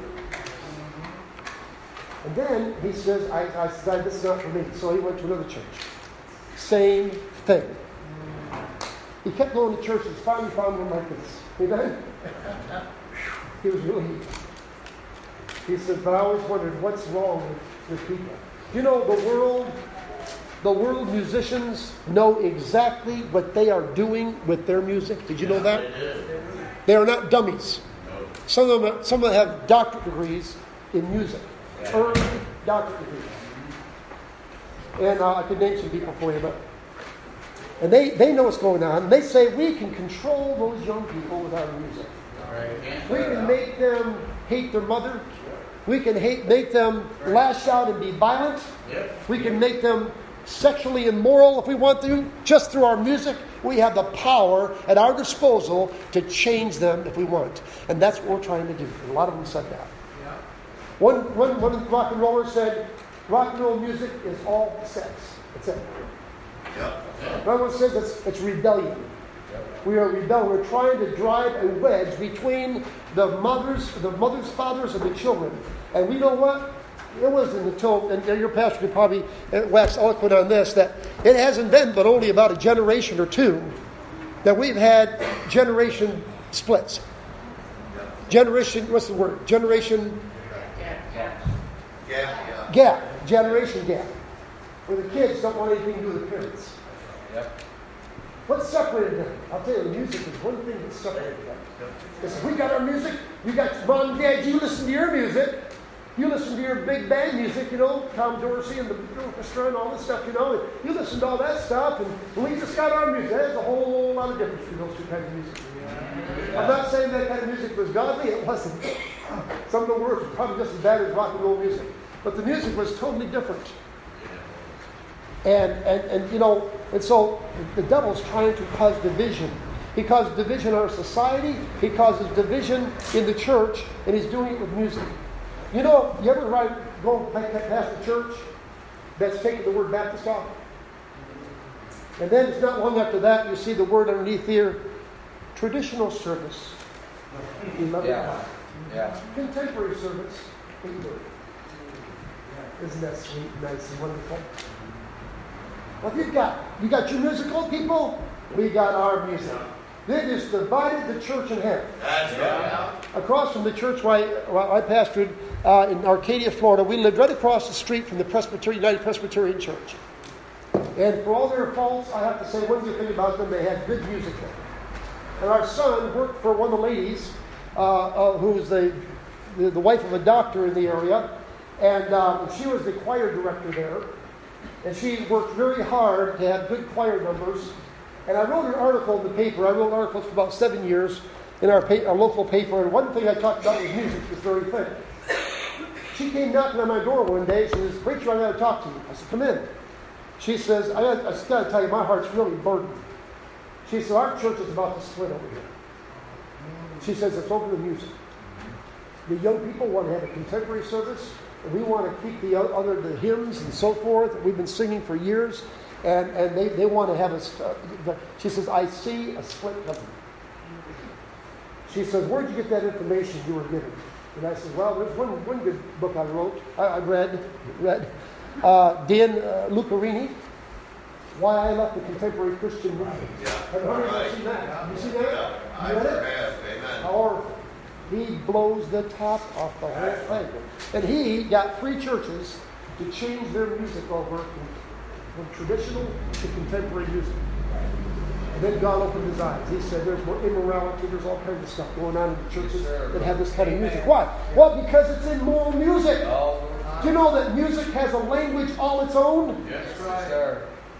And then he says, I said, this is not for me. So he went to another church. Same thing. He kept going to churches, finally found one like this. Amen? He was really, he said, but I always wondered what's wrong with people. You know, the world musicians know exactly what they are doing with their music. Did you know that? They are not dummies. Some of them have doctorate degrees in music. Earned doctorate degrees. And I could name some people for you, but and they know what's going on. And they say we can control those young people with our music. We can make them hate their mother. We can make them lash out and be violent. We can make them sexually immoral if we want to. Just through our music, we have the power at our disposal to change them if we want. And that's what we're trying to do. And a lot of them said that. One rock and roller said, rock and roll music is all sex. That's it. Another one says it's rebellion. We are rebelling. We're trying to drive a wedge between the mothers, fathers, and the children. And we know what? It wasn't until, and your pastor could probably wax eloquent on this, that it hasn't been but only about a generation or two that we've had generation splits. Generation, what's the word? Generation gap. Generation gap. Where the kids don't want anything to do with the parents. What separated them? I'll tell you, the music is one thing that separated them. Listen, we got our music. You got mom and dad. You listen to your music. You listen to your big band music, Tom Dorsey and the orchestra and all this stuff, And you listen to all that stuff, and we just got our music. There's a whole lot of difference between those two kinds of music. I'm not saying that kind of music was godly. It wasn't. Some of the words were probably just as bad as rock and roll music. But the music was totally different. And so the devil's trying to cause division. He causes division in our society. He causes division in the church, and he's doing it with music. You ever go past the church that's taking the word Baptist off? And then it's not long after that, you see the word underneath here, traditional service. You love it? Yeah. Contemporary service. Isn't that sweet, nice, and wonderful? Well, you got your musical people, we got our music. They just divided the church in half. That's right. Across from the church where I pastored in Arcadia, Florida, we lived right across the street from the United Presbyterian Church. And for all their faults, I have to say one good thing about them, they had good music there. And our son worked for one of the ladies who was the wife of a doctor in the area. And she was the choir director there. And she worked very hard to have good choir numbers. And I wrote an article in the paper. I wrote articles for about 7 years in our local paper. And one thing I talked about was music, this very thing. She came knocking on my door one day. She says, "Preacher, I got to talk to you." I said, "Come in." She says, I just got to tell you, my heart's really burdened. She said, "Our church is about to split over here." She says, "It's over the music. The young people want to have a contemporary service. And we want to keep the hymns and so forth that we've been singing for years. And they want to have she says, "I see a split coming." She says, "Where'd you get that information you were given?" And I said, "Well, there's one good book I read, Dan Lucarini, Why I Left the Contemporary Christian Movement." Have you ever seen that? Have you seen that? Yeah, You read it? Amen. Powerful. He blows the top off the whole thing. And he got 3 churches to change their music over from traditional to contemporary music. And then God opened his eyes. He said there's more immorality, there's all kinds of stuff going on in the churches that have this kind of music. Why? Well, because it's immoral music. Do you know that music has a language all its own? Yes, Sir.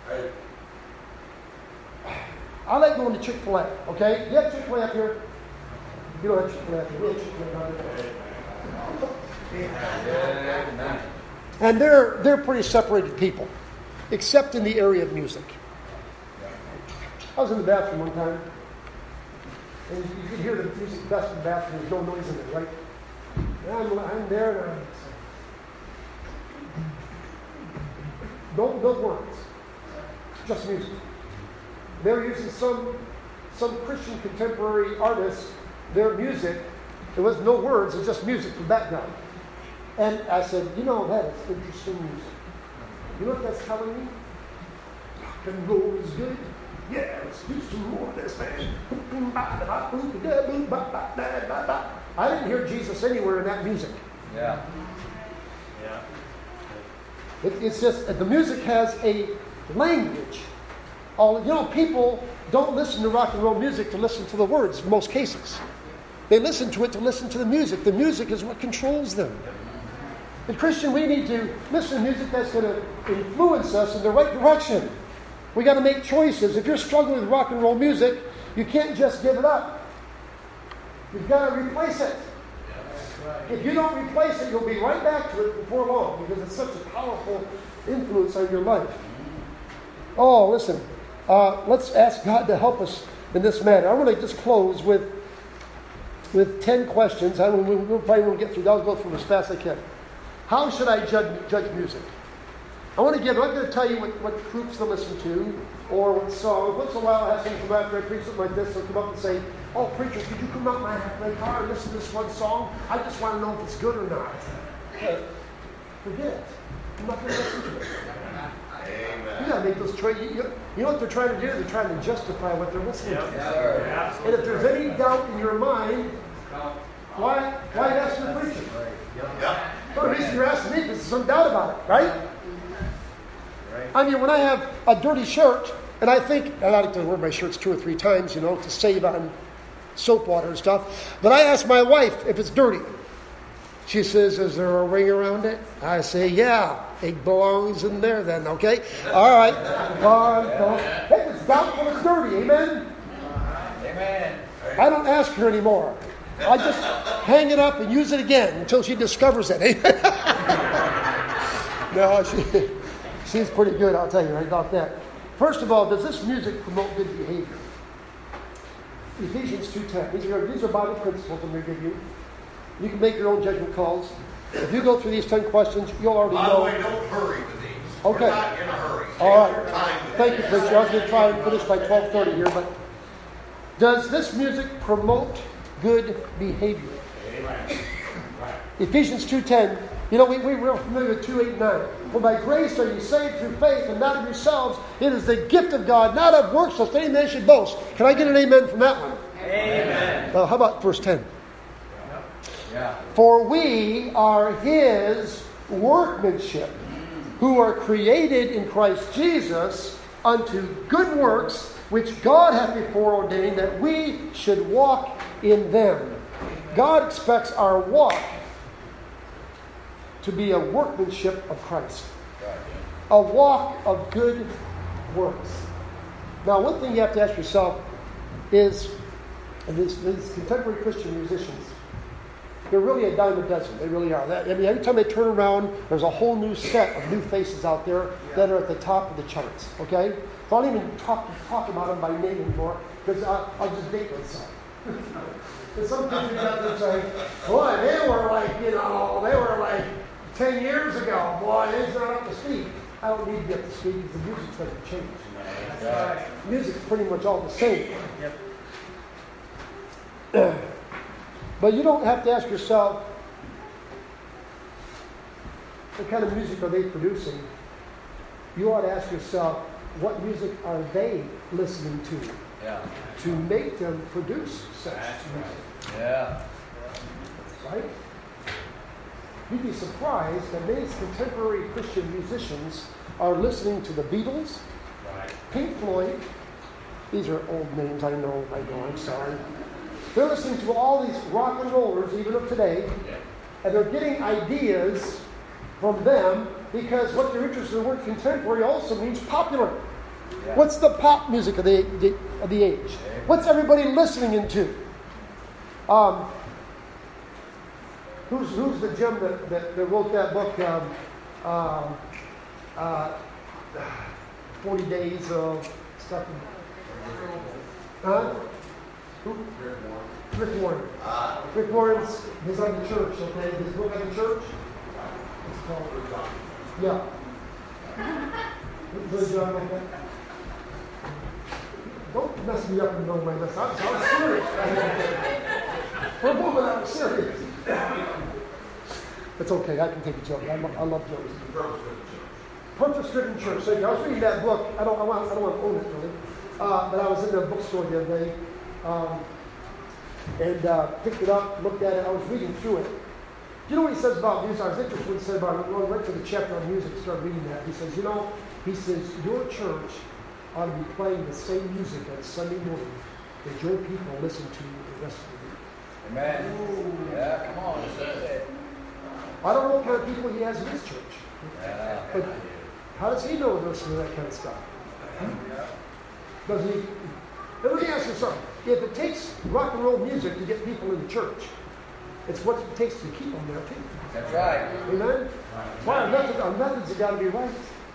I like going to Chick-fil-A, okay? You have Chick-fil-A up here? You don't have Chick-fil-A up here. We have Chick-fil-A down there. And they're pretty separated people, except in the area of music. I was in the bathroom one time, and you could hear the music best in the bathroom. There's no noise in it, right? And I'm there, and no words, just music. They're using some Christian contemporary artists, their music. There was no words, it was just music for background. And I said, that is interesting music. You know what that's telling me? Rock and roll is good. Yeah, let's do some more of this, man. I didn't hear Jesus anywhere in that music. Yeah. It's just, the music has a language. People don't listen to rock and roll music to listen to the words in most cases. They listen to it to listen to the music. The music is what controls them. And Christian, we need to listen to music that's going to influence us in the right direction. We got to make choices. If you're struggling with rock and roll music, you can't just give it up. You've got to replace it. If you don't replace it, you'll be right back to it before long because it's such a powerful influence on your life. Oh, listen. Let's ask God to help us in this matter. I want to just close with 10 questions. We probably won't get through. I'll go through as fast as I can. How should I judge music? I'm not going to tell you what groups to listen to or what songs. Once in a while, I have someone come after I preach something like this. They'll come up and say, "Oh, preacher, could you come out my car and listen to this one song? I just want to know if it's good or not." Forget it. I'm not going to listen to it. Amen. You got to make those choices. You know what they're trying to do? They're trying to justify what they're listening to. Yeah. And if there's any doubt in your mind, why ask the preacher? Yeah. The reason you're asking me is there's some doubt about it, right? I mean, when I have a dirty shirt And I think, I like to wear my shirts 2 or 3 times, to save on soap water and stuff. But I asked my wife if it's dirty. She says, is there a ring around it? I say, yeah, it belongs in there then, okay? All right. If it's doubtful, it's dirty, amen? Amen. I don't ask her anymore. I just hang it up and use it again until she discovers it. Amen? No, she's pretty good, I'll tell you right about that. First of all, does this music promote good behavior? Ephesians 2:10. These are Bible principles I'm going to give you. You can make your own judgment calls. If you go through these 10 questions, you'll already know. By the way, don't hurry with these. Okay. We're not in a hurry. All Take your right. time with Thank you, this. preacher. I was going to try and finish by 12:30 here, but does this music promote good behavior? Amen. Ephesians 2:10. We're familiar with 2:8-9. For by grace are you saved through faith, and not of yourselves. It is the gift of God, not of works, lest any man should boast. Can I get an amen from that one? Amen. How about verse 10? Yeah. For we are His workmanship, who are created in Christ Jesus unto good works, which God hath before ordained that we should walk in them. God expects our walk to be a workmanship of Christ. A walk of good works. Now, one thing you have to ask yourself is, and these contemporary Christian musicians, they're really a dime a dozen. They really are. Every time they turn around, there's a whole new set of new faces out there that are at the top of the charts. Okay? So I don't even talk about them by name anymore, because I'll just date myself. And some people get out there and say, boy, they were like 10 years ago. Boy, they're not up to speed. I don't need to be up to speed because the music's going to change. Right. Music's pretty much all the same. But you don't have to ask yourself, what kind of music are they producing? You ought to ask yourself, what music are they listening to make them produce such music? Yeah. Right? You'd be surprised that many contemporary Christian musicians are listening to the Beatles, Pink Floyd. These are old names, I know, I'm sorry. They're listening to all these rock and rollers, even of today, and they're getting ideas from them because what they're interested in, the word contemporary also means popular. Yeah. What's the pop music of the age? What's everybody listening into? Who's the Jim that wrote that book, 40 Days of Stuff? Huh? Who? Rick Warren. Rick Warren's His on the Church, okay? His book on the church. It's called Yeah. Good job like that. Don't mess me up in the middle of my mess. I'm serious. For a moment, I'm serious. It's okay. I can take a joke. I love jokes. Purpose-driven church. So I was reading that book. I don't want to own it really, but I was in the bookstore the other day and picked it up, looked at it. I was reading through it. You know what he says about music? I was interested in what he said about it. I went to the chapter on music, started reading that. He says, your church ought to be playing the same music on Sunday morning that your people listen to the rest of the week. Amen. Ooh. Yeah, come on. I don't know what kind of people he has in his church. Yeah. But how does he know to listen to that kind of stuff? Does he? Now let me ask you something. If it takes rock and roll music to get people in the church, it's what it takes to keep them there too. That's right. Amen? That's why our methods have got to be right.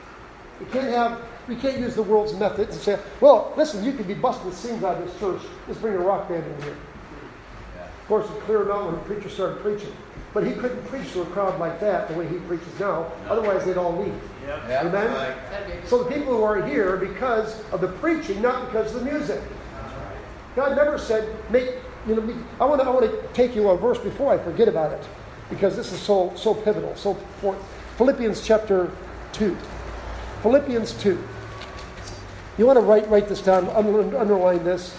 We can't use the world's methods and say, well, listen, you can be busting scenes out of this church. Let's bring a rock band in here. Yeah. Of course, it cleared out when the preacher started preaching. But he couldn't preach to a crowd like that the way he preaches now. Otherwise, they'd all leave. Yeah. Amen? Right. So the people who are here because of the preaching, not because of the music. God never said, I want to take you a verse before I forget about it, because this is so pivotal, so important. Philippians chapter 2. Philippians 2. You want to write this down, underline this.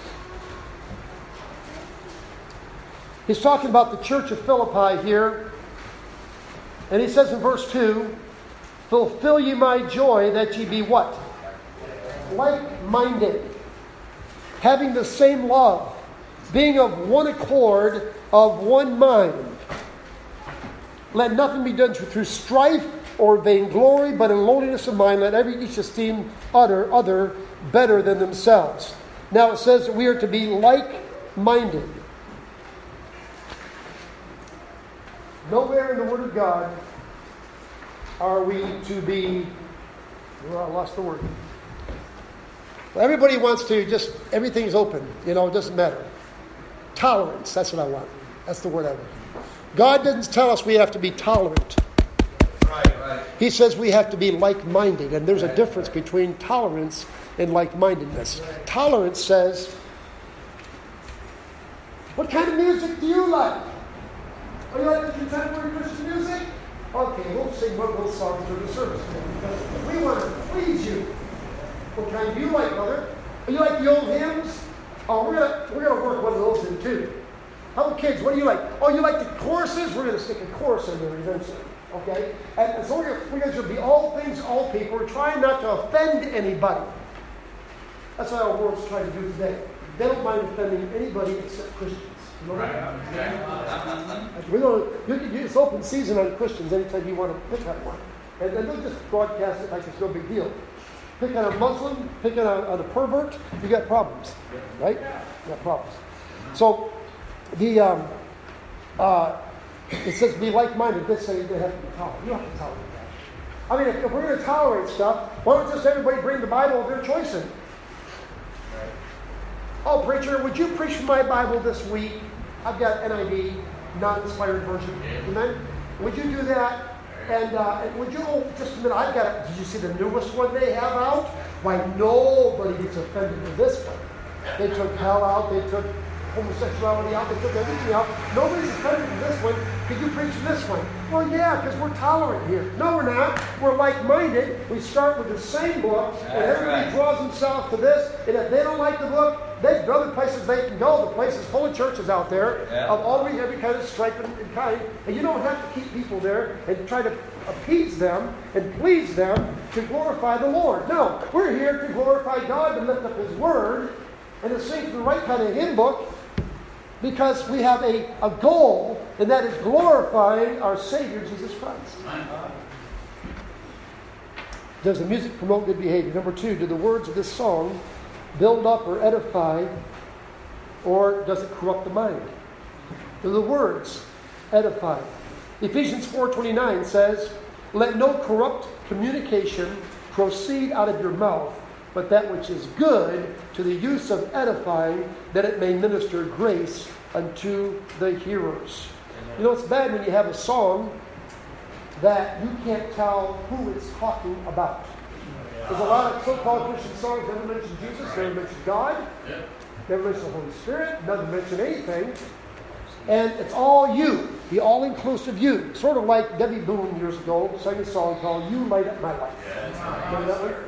He's talking about the church of Philippi here. And he says in verse 2, fulfill ye my joy that ye be what? like-minded, having the same love, being of one accord, of one mind. Let nothing be done through strife or vainglory, but in lowliness of mind, let each esteem other better than themselves. Now it says that we are to be like-minded. Nowhere in the Word of God are we to be, well, I lost the word. Well, everybody wants to just, everything's open. It doesn't matter. Tolerance, that's what I want. That's the word I want. God doesn't tell us we have to be tolerant. Right. He says we have to be like-minded, and there's a difference between tolerance and like-mindedness. Tolerance says, what kind of music do you like? Oh, you like the contemporary Christian music? Okay, we'll sing one little song through the service because we want to please you. What kind do you like, brother? Oh, you like the old hymns? Oh, we're gonna work one of those in too. How about kids? What do you like? Oh, you like the choruses? We're gonna stick a chorus in there eventually. Okay? And so we're going to be all things, all people. We're trying not to offend anybody. That's what our world's trying to do today. They don't mind offending anybody except Christians. You know that? It's open season on Christians anytime you want to pick on one. And they'll just broadcast it like it's no big deal. Pick on a Muslim, pick on a pervert, you got problems. Right? You got problems. So, it says be like-minded. This say they have to be tolerant. You don't have to tolerate that. I mean, if we're going to tolerate stuff, why don't just everybody bring the Bible of their choice in? Oh, preacher, would you preach from my Bible this week? I've got NIV, non-inspired version. Amen? Would you do that? And would you, just a minute, I've got it. Did you see the newest one they have out? Why, nobody gets offended with this one. They took hell out. They took homosexuality out. They took everything out. Nobody's offended with this one. Could you preach this one? Well, yeah, because we're tolerant here. No, we're not. We're like-minded. We start with the same book, and everybody draws themselves to this. And if they don't like the book, there's other places they can go. The place is full of churches out there of every kind of stripe and kind. And you don't have to keep people there and try to appease them and please them to glorify the Lord. No, we're here to glorify God and lift up His Word and to sing the right kind of hymn book because we have a goal, and that is glorifying our Savior, Jesus Christ. Does the music promote good behavior? Number 2, do the words of this song build up or edify, or does it corrupt the mind? Do the words edify? Ephesians 4:29 says, let no corrupt communication proceed out of your mouth, but that which is good to the use of edifying, that it may minister grace unto the hearers. You know, it's bad when you have a song that you can't tell who it's talking about. There's a lot of so-called Christian songs that never mention Jesus, never mention God, never mention the Holy Spirit, never mention anything. And it's all you, the all-inclusive you. Sort of like Debbie Boone years ago sang a song called You Light Up My Life. Remember that one?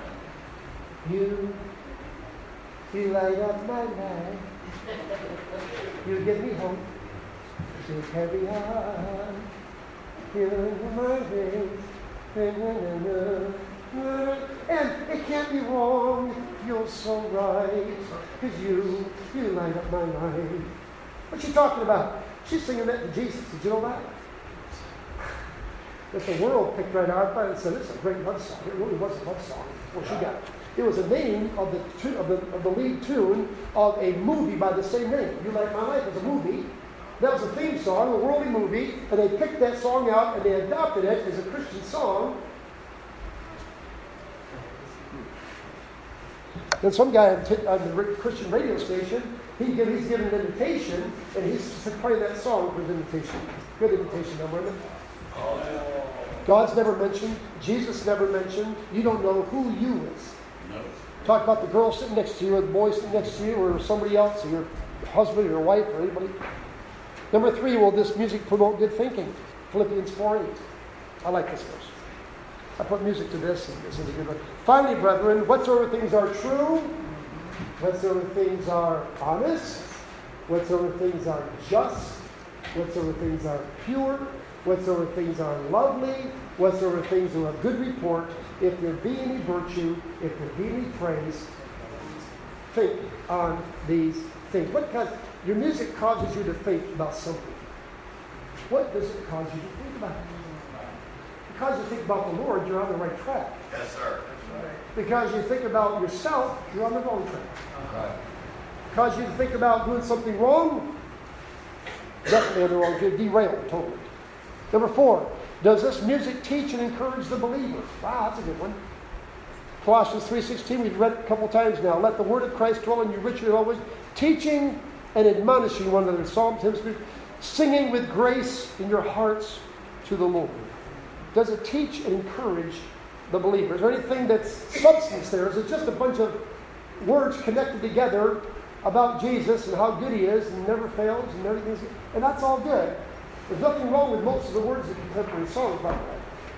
You light up my life. You give me hope to carry on. You my ways. And it can't be wrong. It feels so right. Because you light up my life. What's she talking about? She's singing that to Jesus. Did you know that? That the world picked right out by it and said, this is a great love song. It really was a love song. Well, she got it. It was the name of the lead tune of a movie by the same name. You Light My Life was a movie. That was a theme song, a worldly movie, and they picked that song out and they adopted it as a Christian song. Then some guy on the Christian radio station, he's given an invitation, and he's playing that song for his invitation. Good invitation number, isn't it? God's never mentioned. Jesus never mentioned. You don't know who you is. No. Talk about the girl sitting next to you, or the boy sitting next to you, or somebody else, or your husband, or your wife, or anybody. Number 3, will this music promote good thinking? Philippians 4:8. I like this verse. I put music to this, and this is a good one. Finally, brethren, whatsoever things are true, whatsoever things are honest, whatsoever things are just, whatsoever things are pure, whatsoever things are lovely, whatsoever things are of good report, if there be any virtue, if there be any praise, think on these things. Your music causes you to think about something. What does it cause you to think about? Because you think about the Lord, you're on the right track. Yes, sir. Because you think about yourself, you're on the wrong track. Right. Because you think about doing something wrong, definitely on the wrong track. You're derailed totally. Number 4, does this music teach and encourage the believer? Wow, that's a good one. Colossians 3:16, we've read it a couple times now. Let the word of Christ dwell in you richly always, teaching and admonishing one another, psalms, hymns, singing with grace in your hearts to the Lord. Does it teach and encourage the believer? Is there anything that's substance there? Is it just a bunch of words connected together about Jesus and how good he is and never fails and everything's good? And that's all good. There's nothing wrong with most of the words in contemporary songs, by the way.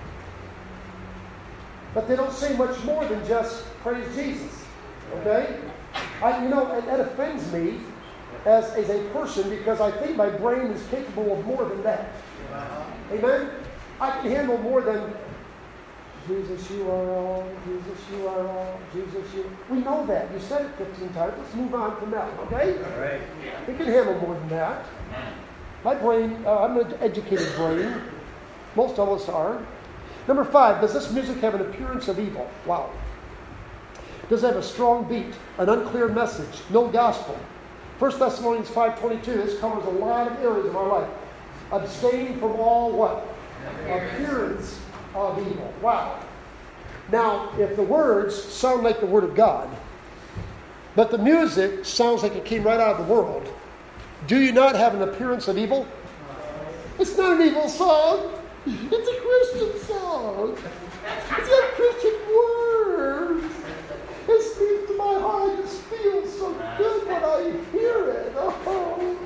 But they don't say much more than just praise Jesus. Okay? It offends me as a person because I think my brain is capable of more than that. Amen? I can handle more than Jesus, you are all, Jesus, you are all, Jesus, you. We know that. You said it 15 times. Let's move on from that, okay? All right. We can handle more than that. My brain, I'm an educated brain. Most of us are. Number 5, does this music have an appearance of evil? Wow. Does it have a strong beat, an unclear message, no gospel? 1 Thessalonians 5:22, this covers a lot of areas of our life. Abstain from all what? Appearance of evil. Wow. Now, if the words sound like the Word of God, but the music sounds like it came right out of the world, do you not have an appearance of evil? It's not an evil song. It's a Christian song. It's got Christian words. It speaks to my heart. I just feel so good when I hear it. Oh.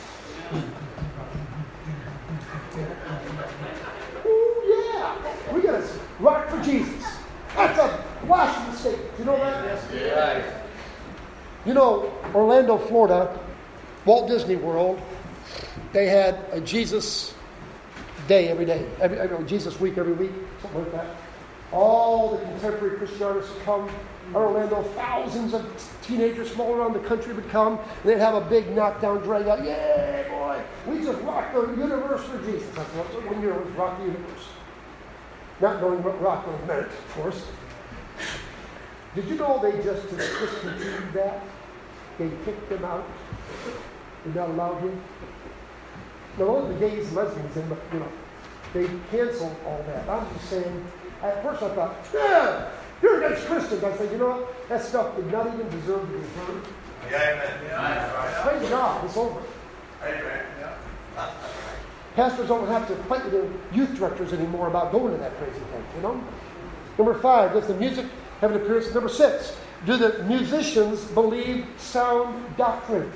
Ooh, yeah. We got to rock for Jesus. That's a Washington State. Do you know that? Yes. Orlando, Florida, Walt Disney World, they had a Jesus Day every day. Jesus Week every week, something like that. All the contemporary Christian artists would come. Orlando, thousands of teenagers from all around the country would come. And they'd have a big knockdown drag out. Yay, boy! We just rocked the universe for Jesus. That's what 1 year was rock the universe. Not knowing what rock meant, of course. Did you know they just discontinued that? They kicked them out. They not allowed him. Now, all the gays and lesbians in, but they canceled all that. I'm just saying, at first I thought, yeah, you're against Christians. I said, you know what? That stuff did not even deserve to be heard. Yeah, amen. Praise God, it's over. Amen. Pastors don't have to fight with their youth directors anymore about going to that crazy thing, Number 5, does the music have an appearance? Number 6, do the musicians believe sound doctrine?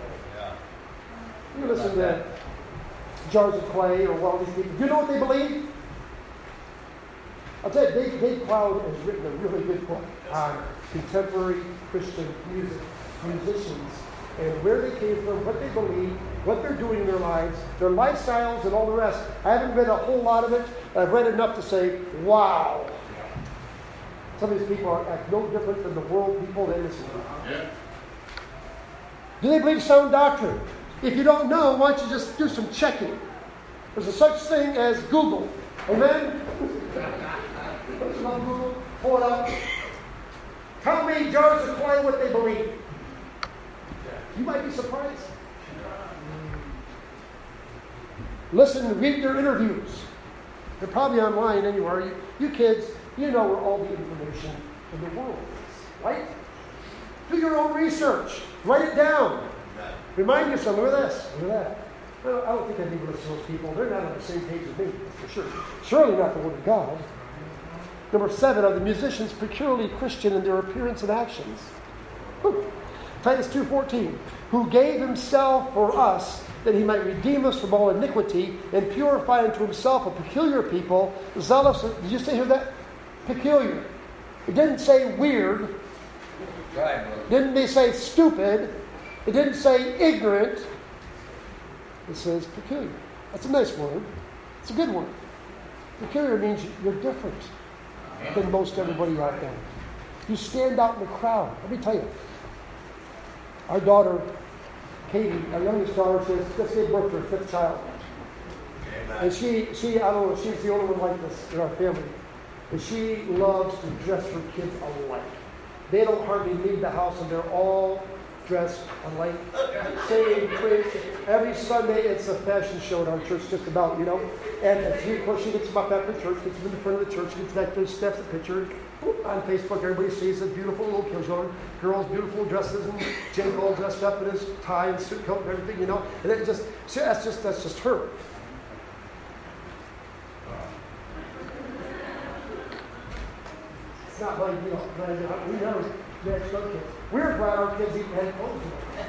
You listen to Jars of Clay or all these people. Do you know what they believe? I'll tell you, Dave Cloud has written a really good book on contemporary Christian musicians, and where they came from, what they believe, what they're doing in their lives, their lifestyles, and all the rest. I haven't read a whole lot of it, but I've read enough to say, wow. Some of these people are no different than the world people they listen to. Yeah. Do they believe sound doctrine? If you don't know, why don't you just do some checking? There's a such thing as Google. Amen? Don't you love Google? Pull it up. Tell me, Jars of Clay, what they believe. You might be surprised. Listen, read their interviews. They're probably online anywhere. You kids, you know where all the information in the world is, right? Do your own research. Write it down. Remind yourself, look at this, look at that. Well, I don't think I'd be listen to those people. They're not on the same page as me, for sure. Surely not the Word of God. Number 7, are the musicians peculiarly Christian in their appearance and actions? Titus 2:14, who gave himself for us that he might redeem us from all iniquity and purify unto himself a peculiar people, zealous. Did you say hear that? Peculiar. It didn't say weird. Didn't they say stupid? It didn't say ignorant. It says peculiar. That's a nice word. It's a good word. Peculiar means you're different than most everybody out there. You stand out in the crowd. Let me tell you, our daughter, Katie, our youngest daughter, she just gave birth to her 5th child. And she, I don't know, she's the only one like this in our family. And she loves to dress her kids alike. They don't hardly leave the house, and they're all dressed alike. Same twins. Every Sunday, it's a fashion show at our church, just about, you know. And of course, she gets them up after church, gets them in the front of the church, gets back there, snaps a picture. On Facebook, everybody sees the beautiful little children, girls, beautiful dresses, and Jake all dressed up in his tie and suit coat and everything, you know. And it just, that's just her. It's not like, you know, we never matched our kids. We were glad our kids even had clothes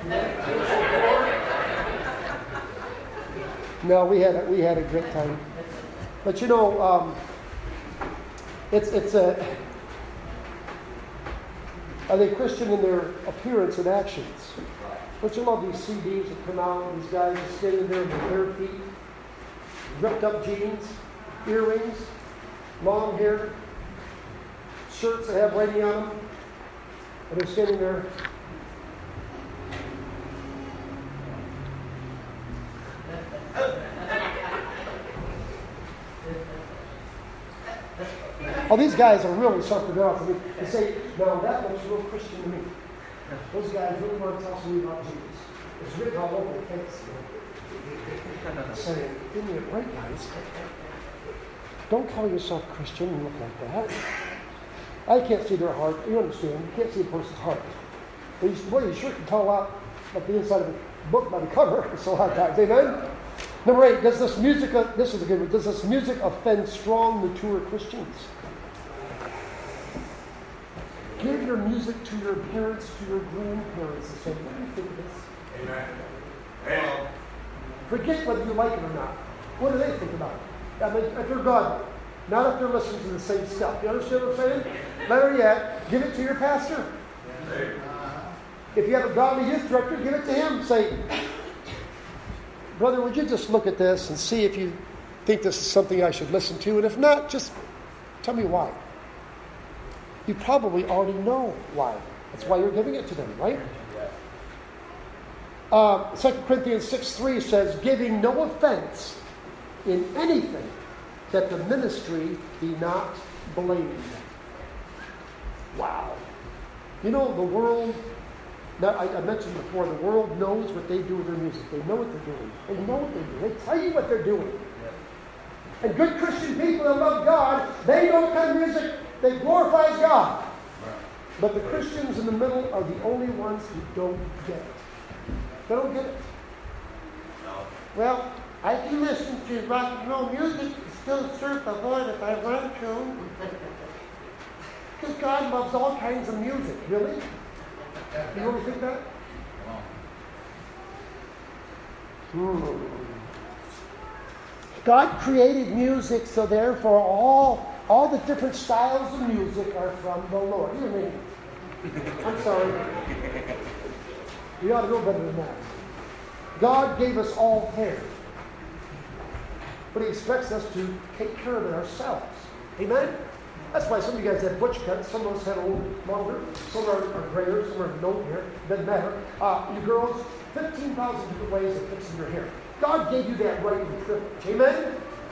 on. No, we had a great time. But you know, are they Christian in their appearance and actions? Don't you love these CDs that come out, these guys are standing there with their bare feet, ripped up jeans, earrings, long hair, shirts that have writing on them, and they're standing there. Oh, these guys are really something else. I mean, they say, no, that looks real Christian to me. Those guys really want to tell me about Jesus. It's written all over their face. Saying, give me a break, guys. Don't call yourself Christian and look like that. I can't see their heart. You understand? You can't see a person's heart. But you sure can tell a lot about the inside of a book by the cover. It's a lot of times. Amen? Number 8, does this music, this is a good one, does this music offend strong, mature Christians? Give your music to your parents, to your grandparents, and say, what do you think of this? Amen. Amen. Forget whether you like it or not. What do they think about it? I mean, if they're godly, not if they're listening to the same stuff. You understand what I'm saying? Better yet, give it to your pastor. If you have a godly youth director, give it to him. Say, brother, would you just look at this and see if you think this is something I should listen to? And if not, just tell me why. You probably already know why. That's why you're giving it to them, right? 2 Corinthians 6:3 says, giving no offense in anything, that the ministry be not blamed. Wow. You know, the world, I mentioned before, the world knows what they do with their music. They know what they're doing. They know what they do. They tell you what they're doing. And good Christian people that love God, they know what kind of music that glorifies God. But the Christians in the middle are the only ones who don't get it. They don't get it. Well, I can listen to rock and roll music and still serve the Lord if I want to. Because God loves all kinds of music. Really? You really think that? God created music, so therefore all the different styles of music are from the Lord. Hear me. I'm sorry. You ought to know better than that. God gave us all hair. But He expects us to take care of it ourselves. Amen? That's why some of you guys have butch cuts. Some of us have a little longer. Some are grayer. Some are no hair. Doesn't matter. You girls, 15,000 different ways of fixing your hair. God gave you that right and privilege. Amen?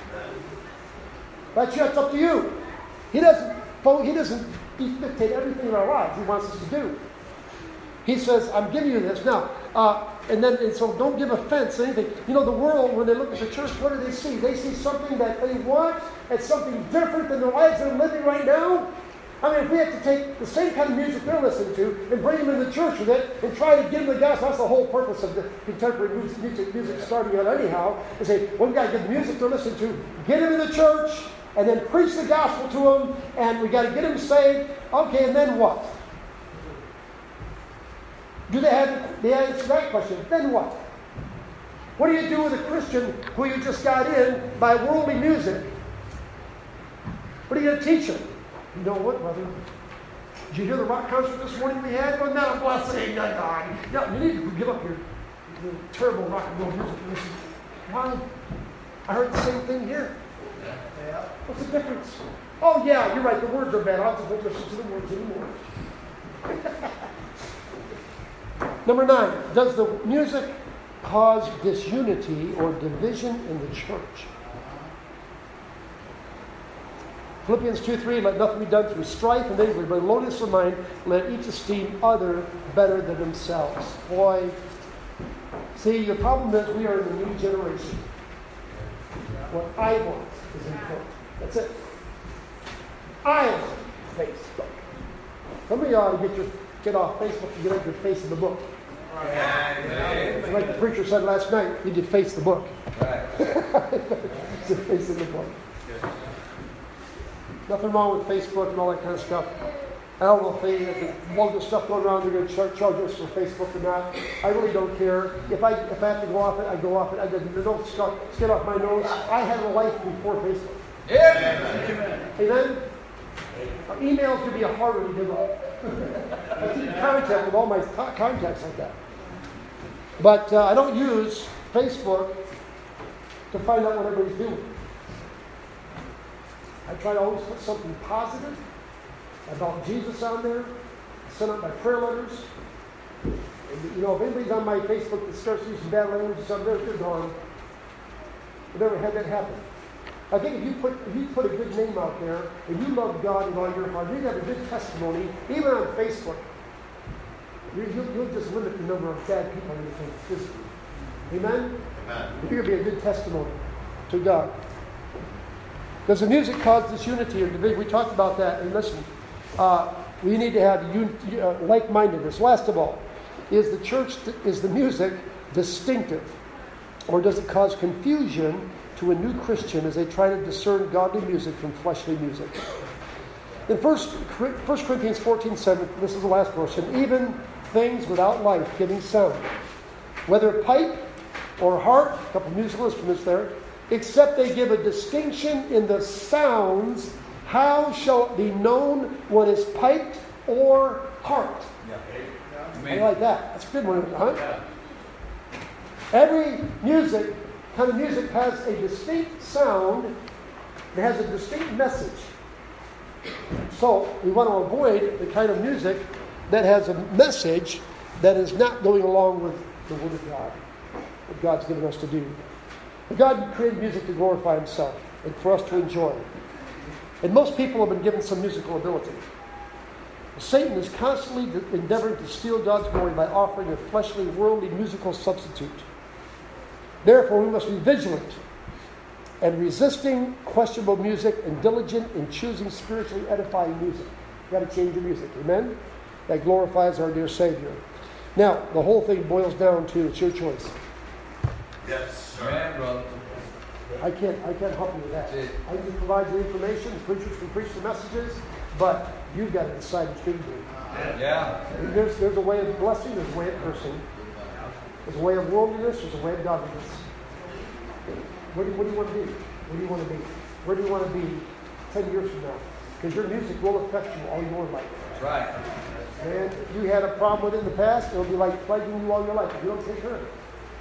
But it's up to you. He doesn't dictate everything in our lives He wants us to do. He says, I'm giving you this. Now, and so don't give offense to anything. You know, the world, when they look at the church, what do they see? They see something that they want. It's something different than the lives they're living right now. I mean, if we have to take the same kind of music they're listening to and bring them in the church with it and try to give them the gospel, that's the whole purpose of the contemporary music starting out anyhow, is say, well, we've got to get the music they're listening to, get them in the church, and then preach the gospel to them, and we've got to get them saved. Okay, and then what? Do they have the answer to that question? Then what? What do you do with a Christian who you just got in by worldly music? What are you going to teach them? You know what, brother? Did you hear the rock concert this morning we had? Wasn't that a blessing? God. Yeah, you need to give up your terrible rock and roll music. Why? I heard the same thing here. What's the difference? Oh, yeah, you're right. The words are bad. I'll just won't listen to the words anymore. Number 9. Does the music cause disunity or division in the church? Philippians 2:3, let nothing be done through strife and envy, but in lowliness of mind, let each esteem other better than themselves. Boy, see, the problem is we are in the new generation. What I want is important. That's it. I want Facebook. Some of you ought to get off Facebook and get up your face in the book. Right. Like the preacher said last night, you need to face the book. Right. To face in the book. Nothing wrong with Facebook and all that kind of stuff. I don't know if they have the stuff going around, they're going to charge us for Facebook or not. I really don't care. If I have to go off it, I go off it. I don't get off my nose. I had a life before Facebook. Yeah. Amen? Our emails can be a harder to give up. I keep contact with all my contacts like that. But I don't use Facebook to find out what everybody's doing. I try to always put something positive about Jesus on there. I send out my prayer letters. And, if anybody's on my Facebook that starts using bad language or something, they're gone. I've never had that happen. I think if you put a good name out there and you love God with all your heart, you have a good testimony, even on Facebook. You'll just limit the number of bad people on your Facebook. Amen? Amen. You're going to be a good testimony to God. Does the music cause disunity or division? We talked about that. And listen, we need to have like-mindedness. Last of all, is the music distinctive? Or does it cause confusion to a new Christian as they try to discern godly music from fleshly music? In 1 Corinthians 14:7, this is the last verse, and even things without life giving sound, whether pipe or harp, a couple of musical instruments there, except they give a distinction in the sounds, how shall it be known what is piped or harped? Yeah. I like that. That's a good one, huh? Yeah. Every kind of music has a distinct sound. It has a distinct message. So we want to avoid the kind of music that has a message that is not going along with the Word of God, what God's given us to do. But God created music to glorify Himself and for us to enjoy. And most people have been given some musical ability. Satan is constantly endeavoring to steal God's glory by offering a fleshly, worldly musical substitute. Therefore, we must be vigilant and resisting questionable music and diligent in choosing spiritually edifying music. You've got to change your music. Amen? That glorifies our dear Savior. Now, the whole thing boils down to it's your choice. Yes, sir. Amen, brother. I can't help you with that. I can provide the information, the preachers can preach the messages, but you've got to decide what you're going to do. Yeah. There's a way of blessing, there's a way of cursing. There's a way of worldliness, there's a way of godliness. What do you want to be? What do you want to be? Where do you want to be 10 years from now? Because your music will affect you all your life. That's right. And if you had a problem with it in the past, it'll be like plaguing you all your life if you don't take care of it.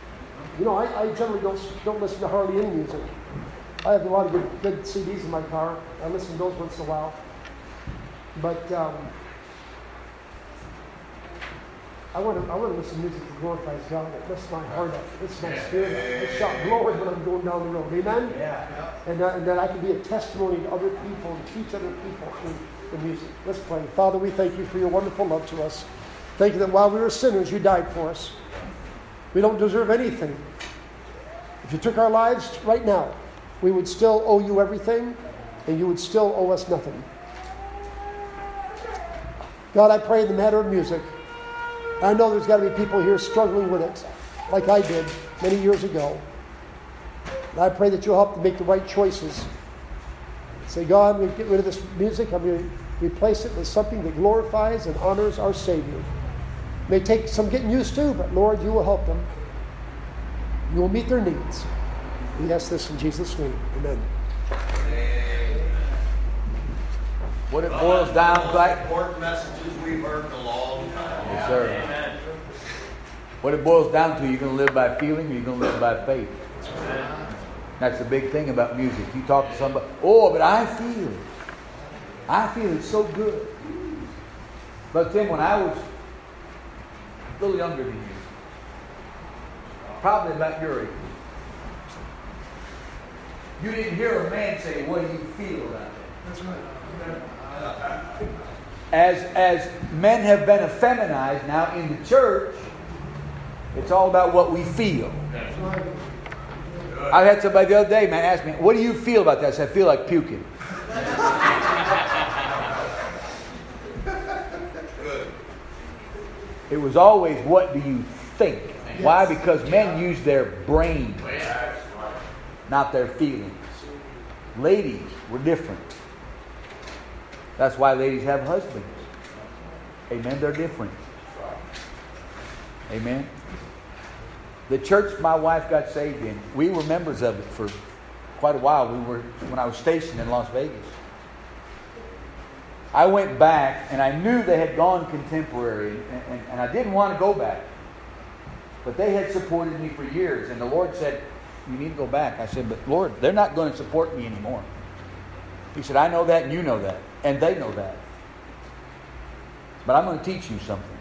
I generally don't listen to hardly any music. I have a lot of good CDs in my car. I listen to those once in a while. But I want to listen to music that glorifies God. That lifts my heart up. It lifts my spirit up. I shout glory when I'm going down the road. Amen? Yeah. And that I can be a testimony to other people and teach other people through the music. Let's pray. Father, we thank you for your wonderful love to us. Thank you that while we were sinners, you died for us. We don't deserve anything. If you took our lives right now, we would still owe you everything, and you would still owe us nothing. God, I pray in the matter of music. I know there's got to be people here struggling with it, like I did many years ago. And I pray that you'll help to make the right choices. Say, God, we get rid of this music. I'm going to replace it with something that glorifies and honors our Savior. It may take some getting used to, but Lord, you will help them. You will meet their needs. We ask this in Jesus' name. Amen. What it boils down to, like important messages we've heard in a long time. Yes, sir. Amen. What it boils down to, you're going to live by feeling, or you're going to live by faith. Amen. That's the big thing about music. You talk to somebody, oh, but I feel it. I feel it so good. But Tim, when I was a little younger than you, probably about your age, you didn't hear a man say, what do you feel about that? That's right. As men have been effeminized now in the church, it's all about what we feel. That's right. I had somebody the other day, man, ask me, what do you feel about that? I said, I feel like puking. It was always, what do you think? Why? Because men use their brain, not their feelings. Ladies were different. That's why ladies have husbands. Amen. They're different. Amen. The church my wife got saved in, we were members of it for quite a while. When I was stationed in Las Vegas. I went back and I knew they had gone contemporary and I didn't want to go back. But they had supported me for years and the Lord said, you need to go back. I said, but Lord, they're not going to support me anymore. He said, I know that and you know that. And they know that. But I'm going to teach you something.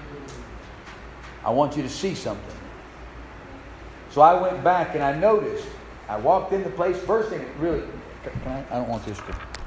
I want you to see something. So I went back and I noticed. I walked in the place. First thing, really, I don't want this to...